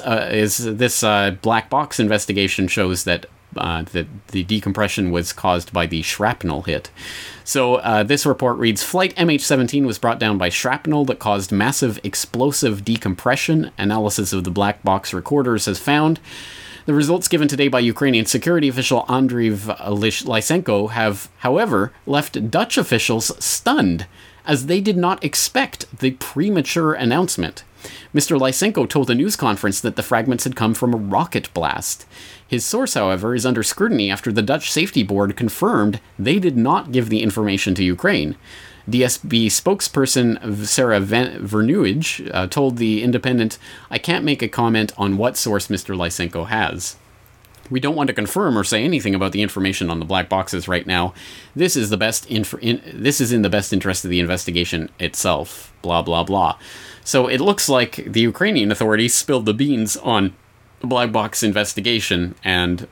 black box investigation shows that the decompression was caused by the shrapnel hit. So this report reads, Flight MH17 was brought down by shrapnel that caused massive explosive decompression. Analysis of the black box recorders has found. The results given today by Ukrainian security official Andriy Lysenko have, however, left Dutch officials stunned, as they did not expect the premature announcement. Mr. Lysenko told a news conference that the fragments had come from a rocket blast. His source, however, is under scrutiny after the Dutch Safety Board confirmed they did not give the information to Ukraine. DSB spokesperson Sarah Vernuij told The Independent, "I can't make a comment on what source Mr. Lysenko has. We don't want to confirm or say anything about the information on the black boxes right now. This is this is in the best interest of the investigation itself." Blah blah blah. So it looks like the Ukrainian authorities spilled the beans on the black box investigation, and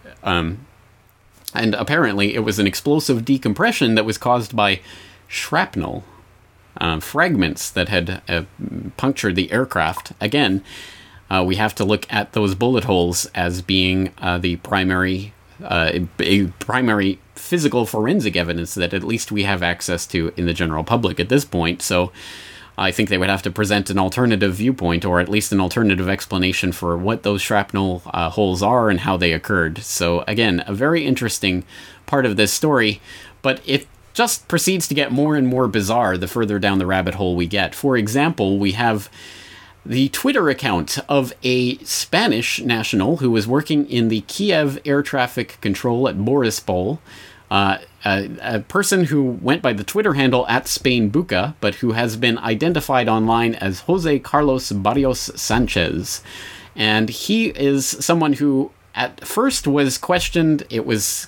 apparently it was an explosive decompression that was caused by shrapnel fragments that had punctured the aircraft. Again, we have to look at those bullet holes as being the primary physical forensic evidence that at least we have access to in the general public at this point. So I think they would have to present an alternative viewpoint, or at least an alternative explanation for what those shrapnel holes are and how they occurred. So again, a very interesting part of this story, but it just proceeds to get more and more bizarre the further down the rabbit hole we get. For example, we have the Twitter account of a Spanish national who was working in the Kiev air traffic control at Borispol, a person who went by the Twitter handle @SpainBuca, but who has been identified online as Jose Carlos Barrios Sanchez. And he is someone who at first was questioned. It was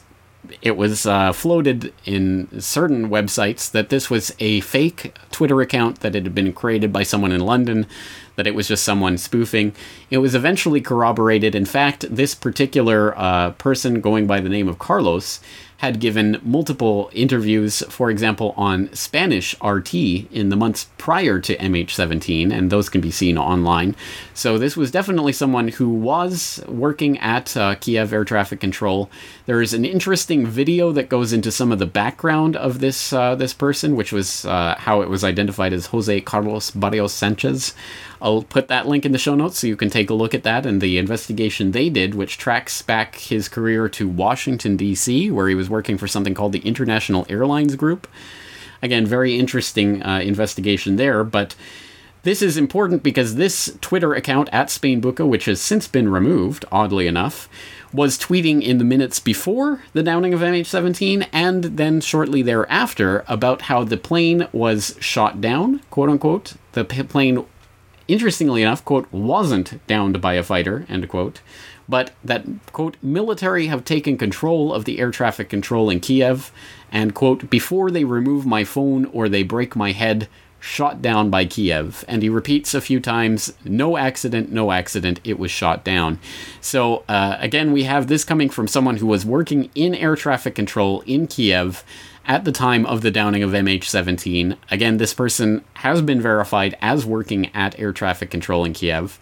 floated in certain websites that this was a fake Twitter account, that it had been created by someone in London, that it was just someone spoofing. It was eventually corroborated. In fact, this particular person going by the name of Carlos had given multiple interviews, for example, on Spanish RT in the months prior to MH17, and those can be seen online. So this was definitely someone who was working at Kiev Air Traffic Control. There is an interesting video that goes into some of the background of this person, which was how it was identified as Jose Carlos Barrios Sanchez. I'll put that link in the show notes so you can take a look at that and the investigation they did, which tracks back his career to Washington, D.C., where he was working for something called the International Airlines Group. Again, very interesting investigation there, but this is important because this Twitter account @SpainBuca, which has since been removed, oddly enough, was tweeting in the minutes before the downing of MH17 and then shortly thereafter about how the plane was shot down, quote unquote. The plane, interestingly enough, quote, wasn't downed by a fighter, end quote, but that, quote, military have taken control of the air traffic control in Kiev, and, quote, before they remove my phone or they break my head, shot down by Kiev. And he repeats a few times, no accident, it was shot down. So, again, we have this coming from someone who was working in air traffic control in Kiev at the time of the downing of MH17. Again, this person has been verified as working at air traffic control in Kiev.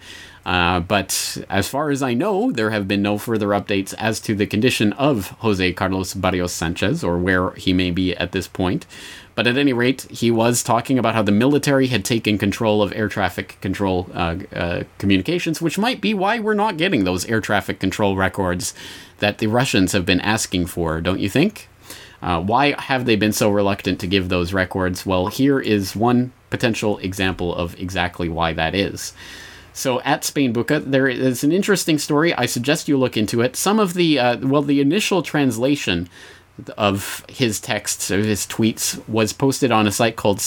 But as far as I know, there have been no further updates as to the condition of Jose Carlos Barrios Sanchez, or where he may be at this point. But at any rate, he was talking about how the military had taken control of air traffic control communications, which might be why we're not getting those air traffic control records that the Russians have been asking for, don't you think? Why have they been so reluctant to give those records? Well, here is one potential example of exactly why that is. So at SpainBuca, there is an interesting story. I suggest you look into it. Some of the, the initial translation of his texts, of his tweets, was posted on a site called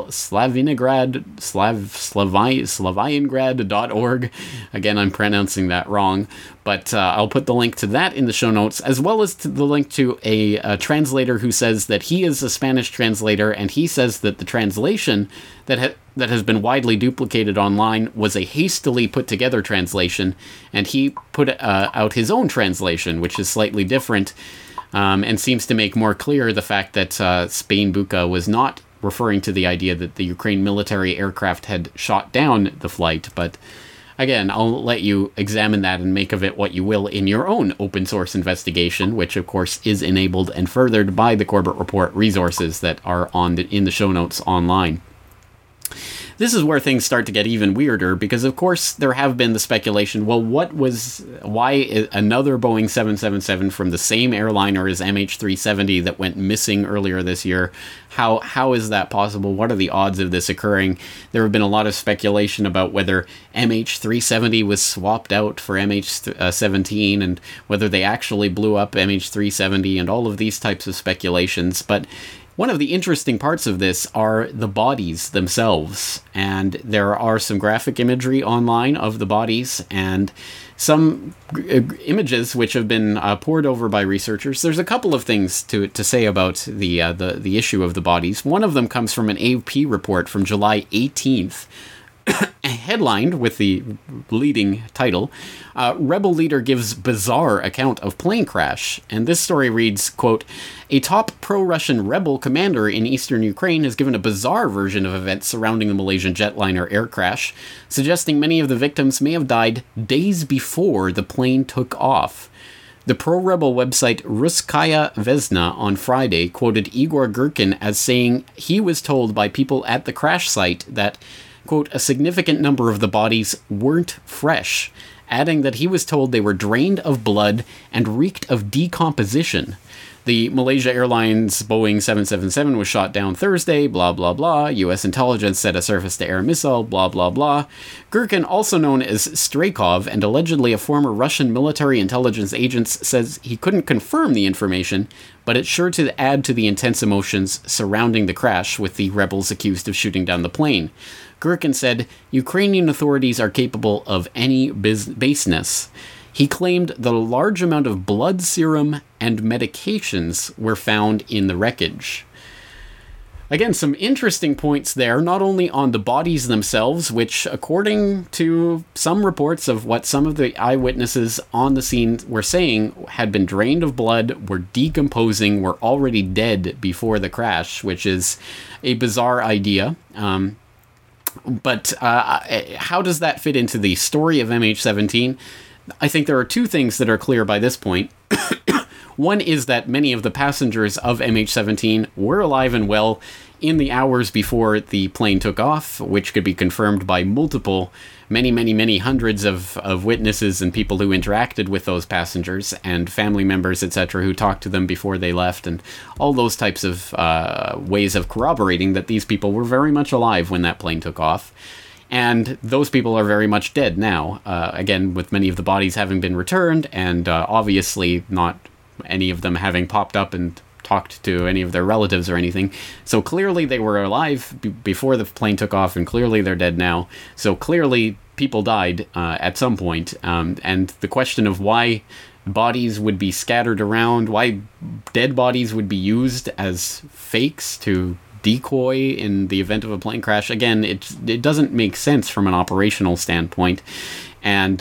Slaviangrad.org. Again, I'm pronouncing that wrong, but I'll put the link to that in the show notes, as well as to the link to a translator who says that he is a Spanish translator, and he says that the translation that has been widely duplicated online was a hastily put together translation, and he put out his own translation, which is slightly different. And seems to make more clear the fact that SpainBuca was not referring to the idea that the Ukraine military aircraft had shot down the flight. But again, I'll let you examine that and make of it what you will in your own open source investigation, which of course is enabled and furthered by the Corbett Report resources that are in the show notes online. This is where things start to get even weirder, because of course there have been the speculation, well, why another Boeing 777 from the same airliner as MH370 that went missing earlier this year? How is that possible? What are the odds of this occurring? There have been a lot of speculation about whether MH370 was swapped out for MH17 and whether they actually blew up MH370 and all of these types of speculations, but one of the interesting parts of this are the bodies themselves, and there are some graphic imagery online of the bodies and some images which have been pored over by researchers. There's a couple of things to say about the issue of the bodies. One of them comes from an AP report from July 18th, headlined with the leading title, Rebel Leader Gives Bizarre Account of Plane Crash. And this story reads, quote, a top pro-Russian rebel commander in eastern Ukraine has given a bizarre version of events surrounding the Malaysian jetliner air crash, suggesting many of the victims may have died days before the plane took off. The pro-rebel website Russkaya Vesna on Friday quoted Igor Gherkin as saying he was told by people at the crash site that, quote, a significant number of the bodies weren't fresh, adding that he was told they were drained of blood and reeked of decomposition. The Malaysia Airlines Boeing 777 was shot down Thursday, blah, blah, blah. U.S. intelligence said a surface-to-air missile, blah, blah, blah. Girkin, also known as Straykov and allegedly a former Russian military intelligence agent, says he couldn't confirm the information, but it's sure to add to the intense emotions surrounding the crash, with the rebels accused of shooting down the plane. Girkin said, Ukrainian authorities are capable of any baseness. He claimed that a large amount of blood serum and medications were found in the wreckage. Again, some interesting points there, not only on the bodies themselves, which, according to some reports of what some of the eyewitnesses on the scene were saying, had been drained of blood, were decomposing, were already dead before the crash, which is a bizarre idea. But how does that fit into the story of MH17? I think there are two things that are clear by this point. One is that many of the passengers of MH17 were alive and well in the hours before the plane took off, which could be confirmed by many hundreds of witnesses and people who interacted with those passengers and family members, etc., who talked to them before they left, and all those types of ways of corroborating that these people were very much alive when that plane took off. And those people are very much dead now, again, with many of the bodies having been returned, and obviously not any of them having popped up and talked to any of their relatives or anything. So clearly they were alive before the plane took off, and clearly they're dead now. So clearly people died at some point. And the question of why bodies would be scattered around, why dead bodies would be used as fakes to decoy in the event of a plane crash, again, it doesn't make sense from an operational standpoint. And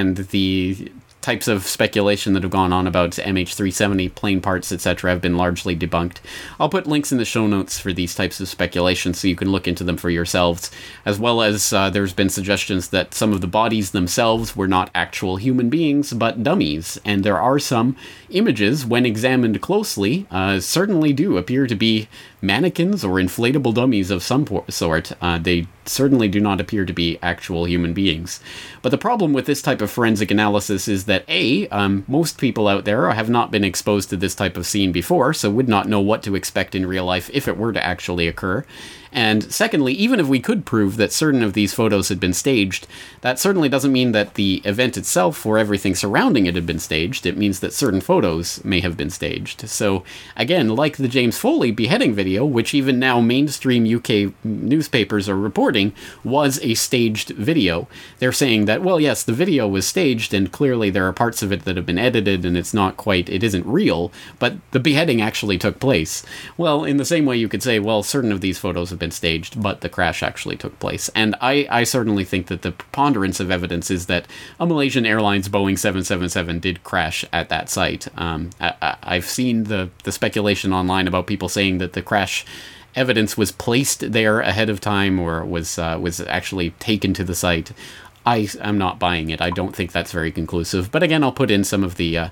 the types of speculation that have gone on about MH370 plane parts, etc., have been largely debunked. I'll put links in the show notes for these types of speculations so you can look into them for yourselves, as well as there's been suggestions that some of the bodies themselves were not actual human beings, but dummies, and there are some images, when examined closely, certainly do appear to be mannequins or inflatable dummies of some sort. They certainly do not appear to be actual human beings. But the problem with this type of forensic analysis is that most people out there have not been exposed to this type of scene before, so would not know what to expect in real life if it were to actually occur. And secondly, even if we could prove that certain of these photos had been staged, that certainly doesn't mean that the event itself or everything surrounding it had been staged. It means that certain photos may have been staged. So again, like the James Foley beheading video, which even now mainstream UK newspapers are reporting was a staged video, they're saying that, well, yes, the video was staged and clearly there are parts of it that have been edited and it isn't real, but the beheading actually took place. Well, in the same way you could say, well, certain of these photos have been staged, but the crash actually took place. And I certainly think that the preponderance of evidence is that a Malaysian Airlines Boeing 777 did crash at that site. I've seen the speculation online about people saying that the crash evidence was placed there ahead of time or was actually taken to the site. I'm not buying it. I don't think that's very conclusive. But again, I'll put in some of the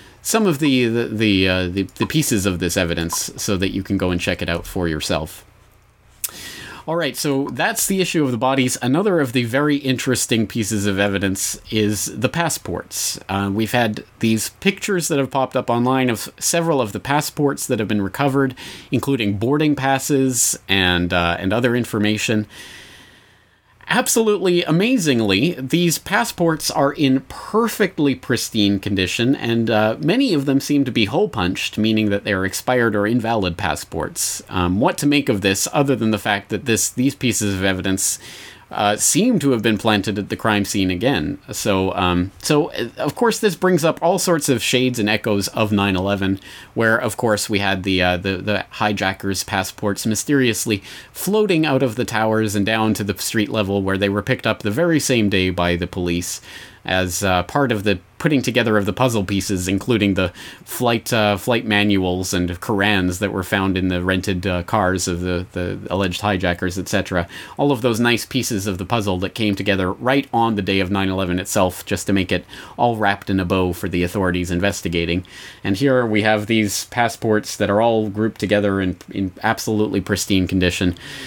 pieces of this evidence so that you can go and check it out for yourself. All right, so that's the issue of the bodies. Another of the very interesting pieces of evidence is the passports. We've had these pictures that have popped up online of several of the passports that have been recovered, including boarding passes and other information. Absolutely amazingly, these passports are in perfectly pristine condition, and many of them seem to be hole-punched, meaning that they're expired or invalid passports. What to make of this, other than the fact that these pieces of evidence seem to have been planted at the crime scene again. So of course, this brings up all sorts of shades and echoes of 9/11, where, of course, we had the hijackers' passports mysteriously floating out of the towers and down to the street level, where they were picked up the very same day by the police as part of the putting together of the puzzle pieces, including the flight manuals and Korans that were found in the rented cars of the alleged hijackers, etc. All of those nice pieces of the puzzle that came together right on the day of 9/11 itself, just to make it all wrapped in a bow for the authorities investigating. And here we have these passports that are all grouped together in absolutely pristine condition.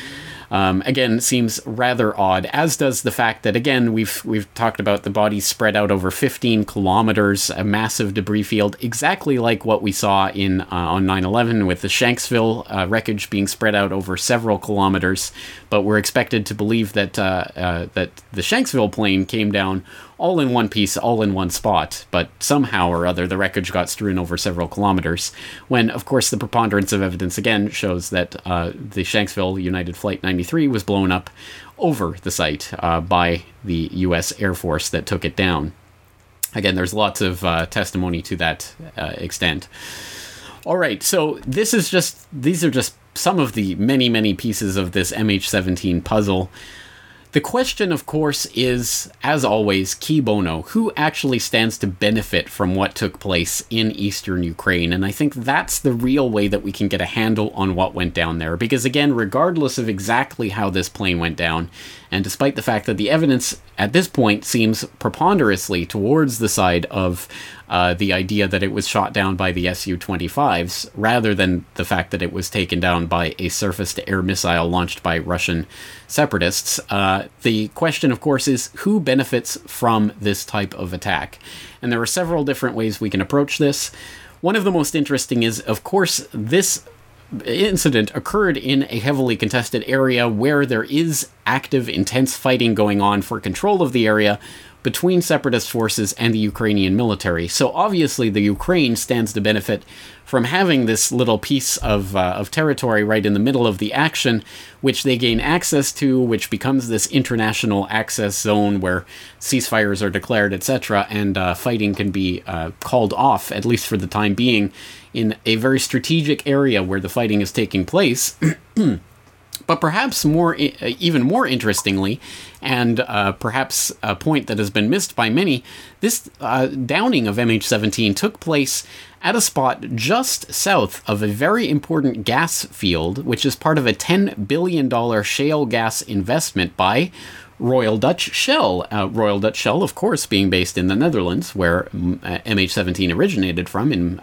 again, seems rather odd, as does the fact that, again, we've talked about the bodies spread out over 15 kilometers, a massive debris field, exactly like what we saw in on 9/11 with the Shanksville wreckage being spread out over several kilometers. But we're expected to believe that that the Shanksville plane came down all in one piece, all in one spot, but somehow or other the wreckage got strewn over several kilometers, when, of course, the preponderance of evidence again shows that the Shanksville United Flight 93 was blown up over the site by the U.S. Air Force that took it down. Again, there's lots of testimony to that extent. All right, so these are just some of the many, many pieces of this MH17 puzzle. The question, of course, is, as always, cui bono, who actually stands to benefit from what took place in eastern Ukraine? And I think that's the real way that we can get a handle on what went down there. Because, again, regardless of exactly how this plane went down, and despite the fact that the evidence at this point seems preponderously towards the side of the idea that it was shot down by the Su-25s, rather than the fact that it was taken down by a surface-to-air missile launched by Russian separatists, the question, of course, is who benefits from this type of attack? And there are several different ways we can approach this. One of the most interesting is, of course, this incident occurred in a heavily contested area where there is active, intense fighting going on for control of the area between separatist forces and the Ukrainian military. So obviously the Ukraine stands to benefit from having this little piece of territory right in the middle of the action, which they gain access to, which becomes this international access zone where ceasefires are declared, etc., and fighting can be called off, at least for the time being, in a very strategic area where the fighting is taking place. But perhaps even more interestingly, and perhaps a point that has been missed by many, this downing of MH17 took place at a spot just south of a very important gas field, which is part of a $10 billion shale gas investment by Royal Dutch Shell. Royal Dutch Shell, of course, being based in the Netherlands, where MH17 originated from, in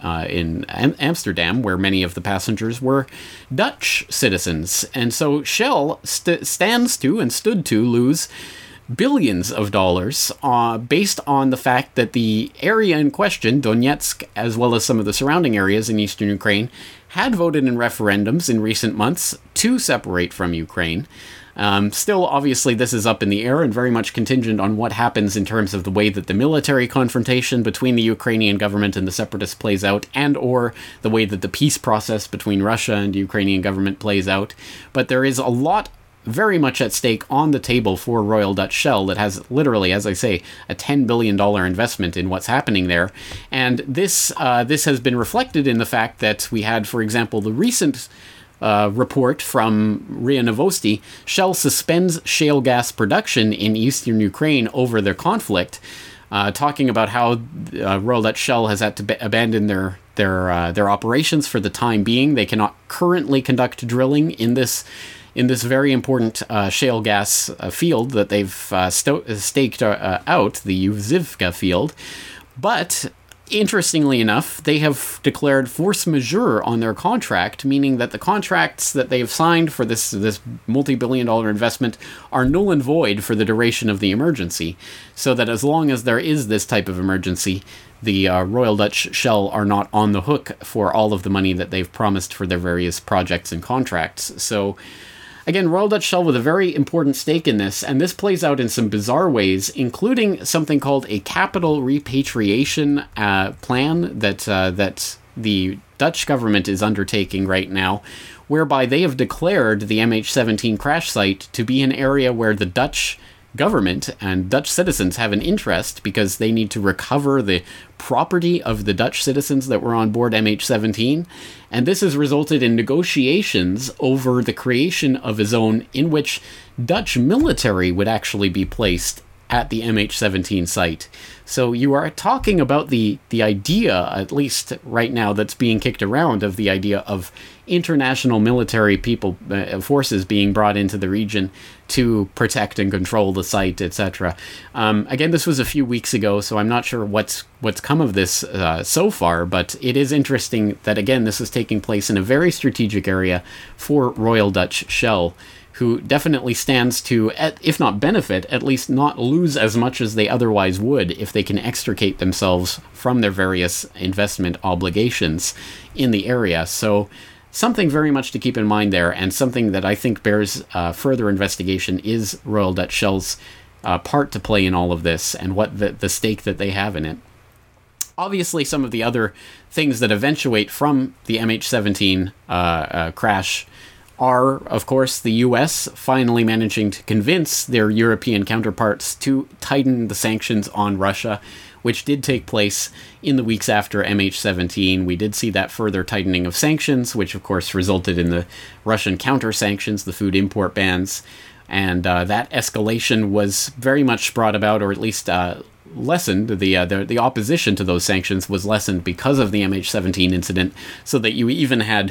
Amsterdam, where many of the passengers were Dutch citizens. And so Shell stands to and stood to lose billions of dollars based on the fact that the area in question, Donetsk, as well as some of the surrounding areas in eastern Ukraine, had voted in referendums in recent months to separate from Ukraine. Still, obviously, this is up in the air and very much contingent on what happens in terms of the way that the military confrontation between the Ukrainian government and the separatists plays out, and or the way that the peace process between Russia and the Ukrainian government plays out. But there is a lot very much at stake on the table for Royal Dutch Shell that has literally, as I say, a $10 billion investment in what's happening there. And this has been reflected in the fact that we had, for example, the recent report from RIA Novosti. Shell suspends shale gas production in eastern Ukraine over their conflict, talking about how Royal Dutch Shell has had to abandon their operations for the time being. They cannot currently conduct drilling in this very important shale gas field that they've staked out, the Yuzivka field. But interestingly enough, they have declared force majeure on their contract, meaning that the contracts that they have signed for this multi-billion-dollar investment are null and void for the duration of the emergency. So that as long as there is this type of emergency, the Royal Dutch Shell are not on the hook for all of the money that they've promised for their various projects and contracts. So again, Royal Dutch Shell with a very important stake in this, and this plays out in some bizarre ways, including something called a capital repatriation plan that the Dutch government is undertaking right now, whereby they have declared the MH17 crash site to be an area where the Dutch government and Dutch citizens have an interest because they need to recover the property of the Dutch citizens that were on board MH17. And this has resulted in negotiations over the creation of a zone in which Dutch military would actually be placed at the MH17 site. So you are talking about the idea, at least right now, that's being kicked around, of the idea of international military forces being brought into the region to protect and control the site, etc. Again, this was a few weeks ago, so I'm not sure what's come of this so far, but it is interesting that, again, this is taking place in a very strategic area for Royal Dutch Shell, who definitely stands to, if not benefit, at least not lose as much as they otherwise would if they can extricate themselves from their various investment obligations in the area. So something very much to keep in mind there, and something that I think bears further investigation is Royal Dutch Shell's part to play in all of this, and what the stake that they have in it. Obviously, some of the other things that eventuate from the MH17 crash are, of course, the US finally managing to convince their European counterparts to tighten the sanctions on Russia, which did take place in the weeks after MH17. We did see that further tightening of sanctions, which of course resulted in the Russian counter-sanctions, the food import bans, and that escalation was very much brought about, or at least lessened. The opposition to those sanctions was lessened because of the MH17 incident, so that you even had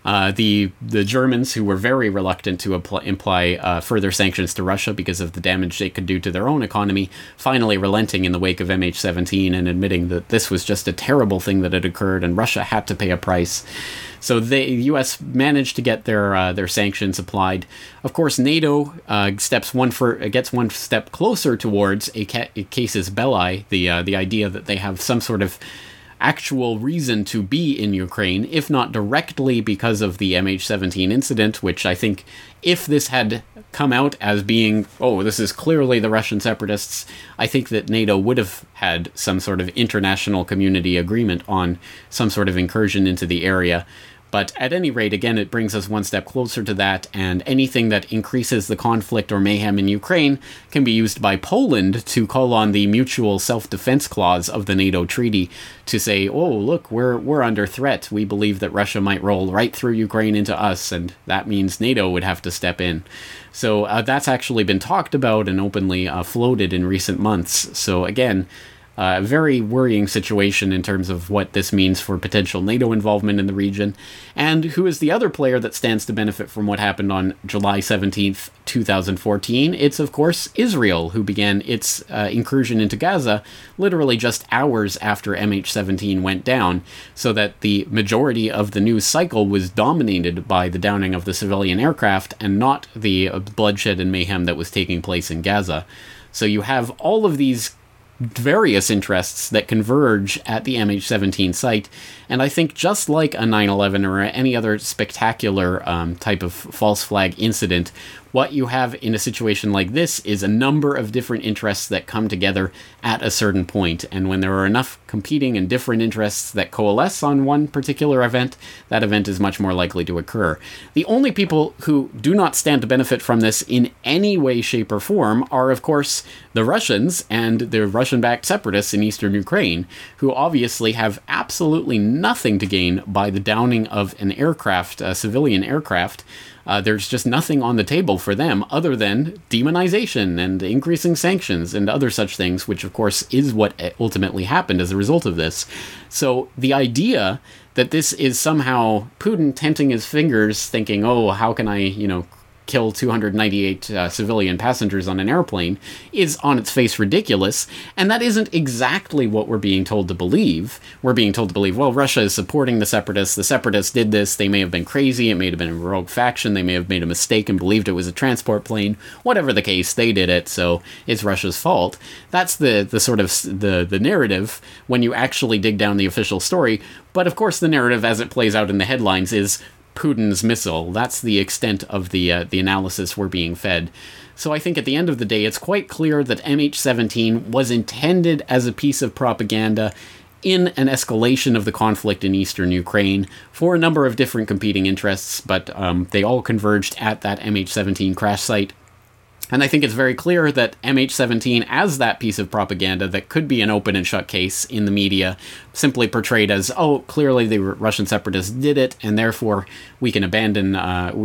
the Germans, who were very reluctant to imply further sanctions to Russia because of the damage they could do to their own economy, finally relenting in the wake of MH17 and admitting that this was just a terrible thing that had occurred and Russia had to pay a price. So the U.S. managed to get their sanctions applied. Of course, NATO gets one step closer towards a casus belli, the idea that they have some sort of actual reason to be in Ukraine, if not directly because of the MH17 incident, which I think if this had come out as being, oh, this is clearly the Russian separatists, I think that NATO would have had some sort of international community agreement on some sort of incursion into the area. But at any rate, again, it brings us one step closer to that, and anything that increases the conflict or mayhem in Ukraine can be used by Poland to call on the mutual self-defense clause of the NATO treaty to say, oh, look, we're under threat. We believe that Russia might roll right through Ukraine into us, and that means NATO would have to step in. So that's actually been talked about and openly floated in recent months. So again, a very worrying situation in terms of what this means for potential NATO involvement in the region. And who is the other player that stands to benefit from what happened on July 17th, 2014? It's, of course, Israel, who began its incursion into Gaza literally just hours after MH17 went down, so that the majority of the news cycle was dominated by the downing of the civilian aircraft and not the bloodshed and mayhem that was taking place in Gaza. So you have all of these various interests that converge at the MH17 site, and I think just like a 9/11 or any other spectacular type of false flag incident, what you have in a situation like this is a number of different interests that come together at a certain point, and when there are enough competing and different interests that coalesce on one particular event, that event is much more likely to occur. The only people who do not stand to benefit from this in any way, shape, or form are, of course, the Russians and the Russian-backed separatists in eastern Ukraine, who obviously have absolutely nothing to gain by the downing of an aircraft, a civilian aircraft. There's just nothing on the table for them other than demonization and increasing sanctions and other such things, which of course is what ultimately happened as a result of this. So the idea that this is somehow Putin tenting his fingers thinking, oh, how can I, kill 298 civilian passengers on an airplane is on its face ridiculous, and that isn't exactly what we're being told to believe. We're being told to believe, well, Russia is supporting the separatists did this, they may have been crazy, it may have been a rogue faction, they may have made a mistake and believed it was a transport plane, whatever the case, they did it, so it's Russia's fault. That's the sort of the narrative when you actually dig down the official story, but of course the narrative as it plays out in the headlines is Putin's missile. That's the extent of the analysis we're being fed. So I think at the end of the day, it's quite clear that MH17 was intended as a piece of propaganda in an escalation of the conflict in eastern Ukraine for a number of different competing interests, but they all converged at that MH17 crash site. And I think it's very clear that MH17, as that piece of propaganda that could be an open and shut case in the media, simply portrayed as, oh, clearly the Russian separatists did it, and therefore we can abandon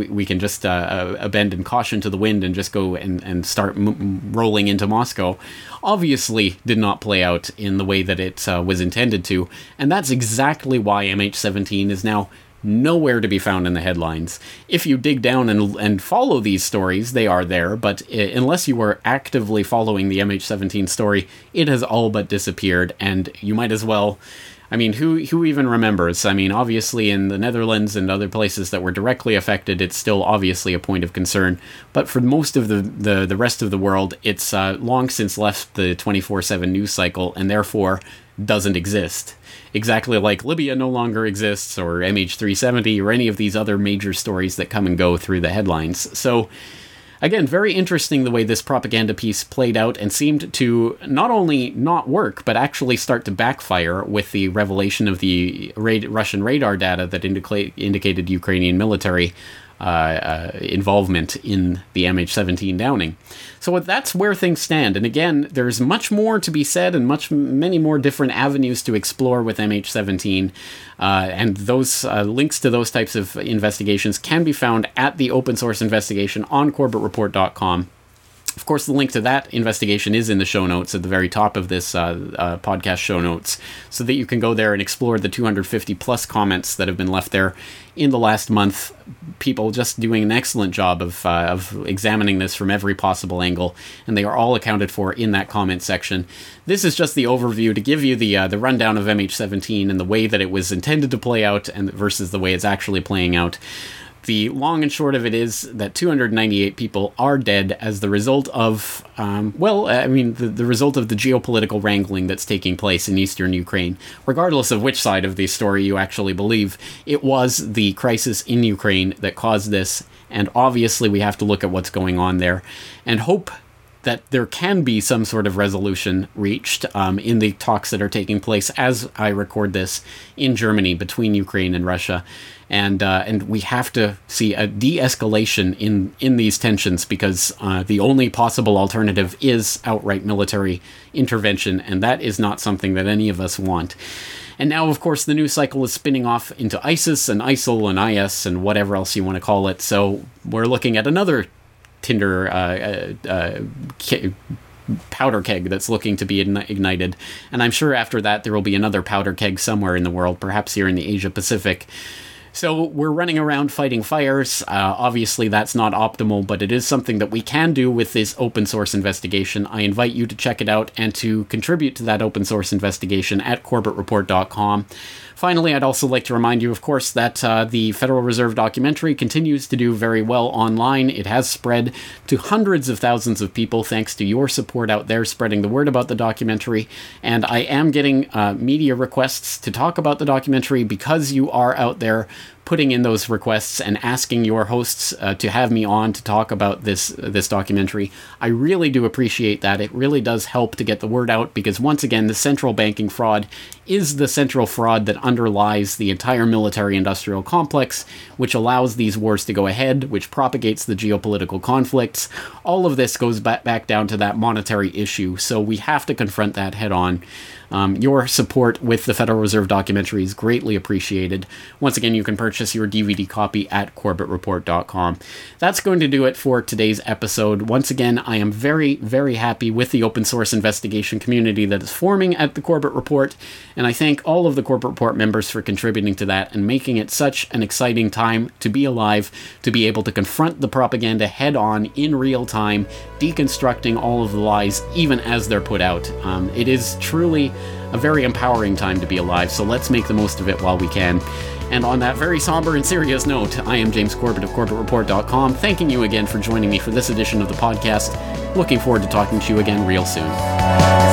abandon caution to the wind and just go and start rolling into Moscow, obviously did not play out in the way that it was intended to. And that's exactly why MH17 is now nowhere to be found in the headlines. If you dig down and follow these stories, they are there, but unless you were actively following the MH17 story, it has all but disappeared, and you might as well I mean, who even remembers? I mean, obviously in the Netherlands and other places that were directly affected, it's still obviously a point of concern. But for most of the rest of the world, it's long since left the 24/7 news cycle and therefore doesn't exist. Exactly like Libya no longer exists, or MH370, or any of these other major stories that come and go through the headlines. So, again, very interesting the way this propaganda piece played out and seemed to not only not work, but actually start to backfire with the revelation of the Russian radar data that indicated Ukrainian military involvement in the MH17 downing. So that's where things stand. And again, there's much more to be said and many more different avenues to explore with MH17. And those links to those types of investigations can be found at the open source investigation on CorbettReport.com. Of course, the link to that investigation is in the show notes at the very top of this podcast show notes, so that you can go there and explore the 250 plus comments that have been left there in the last month. People just doing an excellent job of examining this from every possible angle, and they are all accounted for in that comment section. This is just the overview to give you the rundown of MH17 and the way that it was intended to play out and versus the way it's actually playing out. The long and short of it is that 298 people are dead as the result of, the result of the geopolitical wrangling that's taking place in eastern Ukraine. Regardless of which side of the story you actually believe, it was the crisis in Ukraine that caused this, and obviously we have to look at what's going on there and hope that there can be some sort of resolution reached in the talks that are taking place as I record this in Germany between Ukraine and Russia. And we have to see a de-escalation in these tensions, because the only possible alternative is outright military intervention, and that is not something that any of us want. And now, of course, the news cycle is spinning off into ISIS and ISIL and IS and whatever else you want to call it. So we're looking at another Tinder powder keg that's looking to be ignited. And I'm sure after that there will be another powder keg somewhere in the world, perhaps here in the Asia Pacific. So we're running around fighting fires. Obviously, that's not optimal, but it is something that we can do with this open source investigation. I invite you to check it out and to contribute to that open source investigation at CorbettReport.com. Finally, I'd also like to remind you, of course, that the Federal Reserve documentary continues to do very well online. It has spread to hundreds of thousands of people thanks to your support out there spreading the word about the documentary. And I am getting media requests to talk about the documentary because you are out there putting in those requests and asking your hosts to have me on to talk about this documentary. I really do appreciate that. It really does help to get the word out, because once again, the central banking fraud is the central fraud that underlies the entire military-industrial complex, which allows these wars to go ahead, which propagates the geopolitical conflicts. All of this goes back down to that monetary issue, so we have to confront that head on. Your support with the Federal Reserve documentary is greatly appreciated. Once again, you can purchase your DVD copy at CorbettReport.com. That's going to do it for today's episode. Once again, I am very, very happy with the open source investigation community that is forming at the Corbett Report, and I thank all of the Corbett Report members for contributing to that and making it such an exciting time to be alive, to be able to confront the propaganda head on in real time, deconstructing all of the lies even as they're put out. It is truly a very empowering time to be alive, so let's make the most of it while we can. And on that very somber and serious note, I am James Corbett of CorbettReport.com, thanking you again for joining me for this edition of the podcast. Looking forward to talking to you again real soon.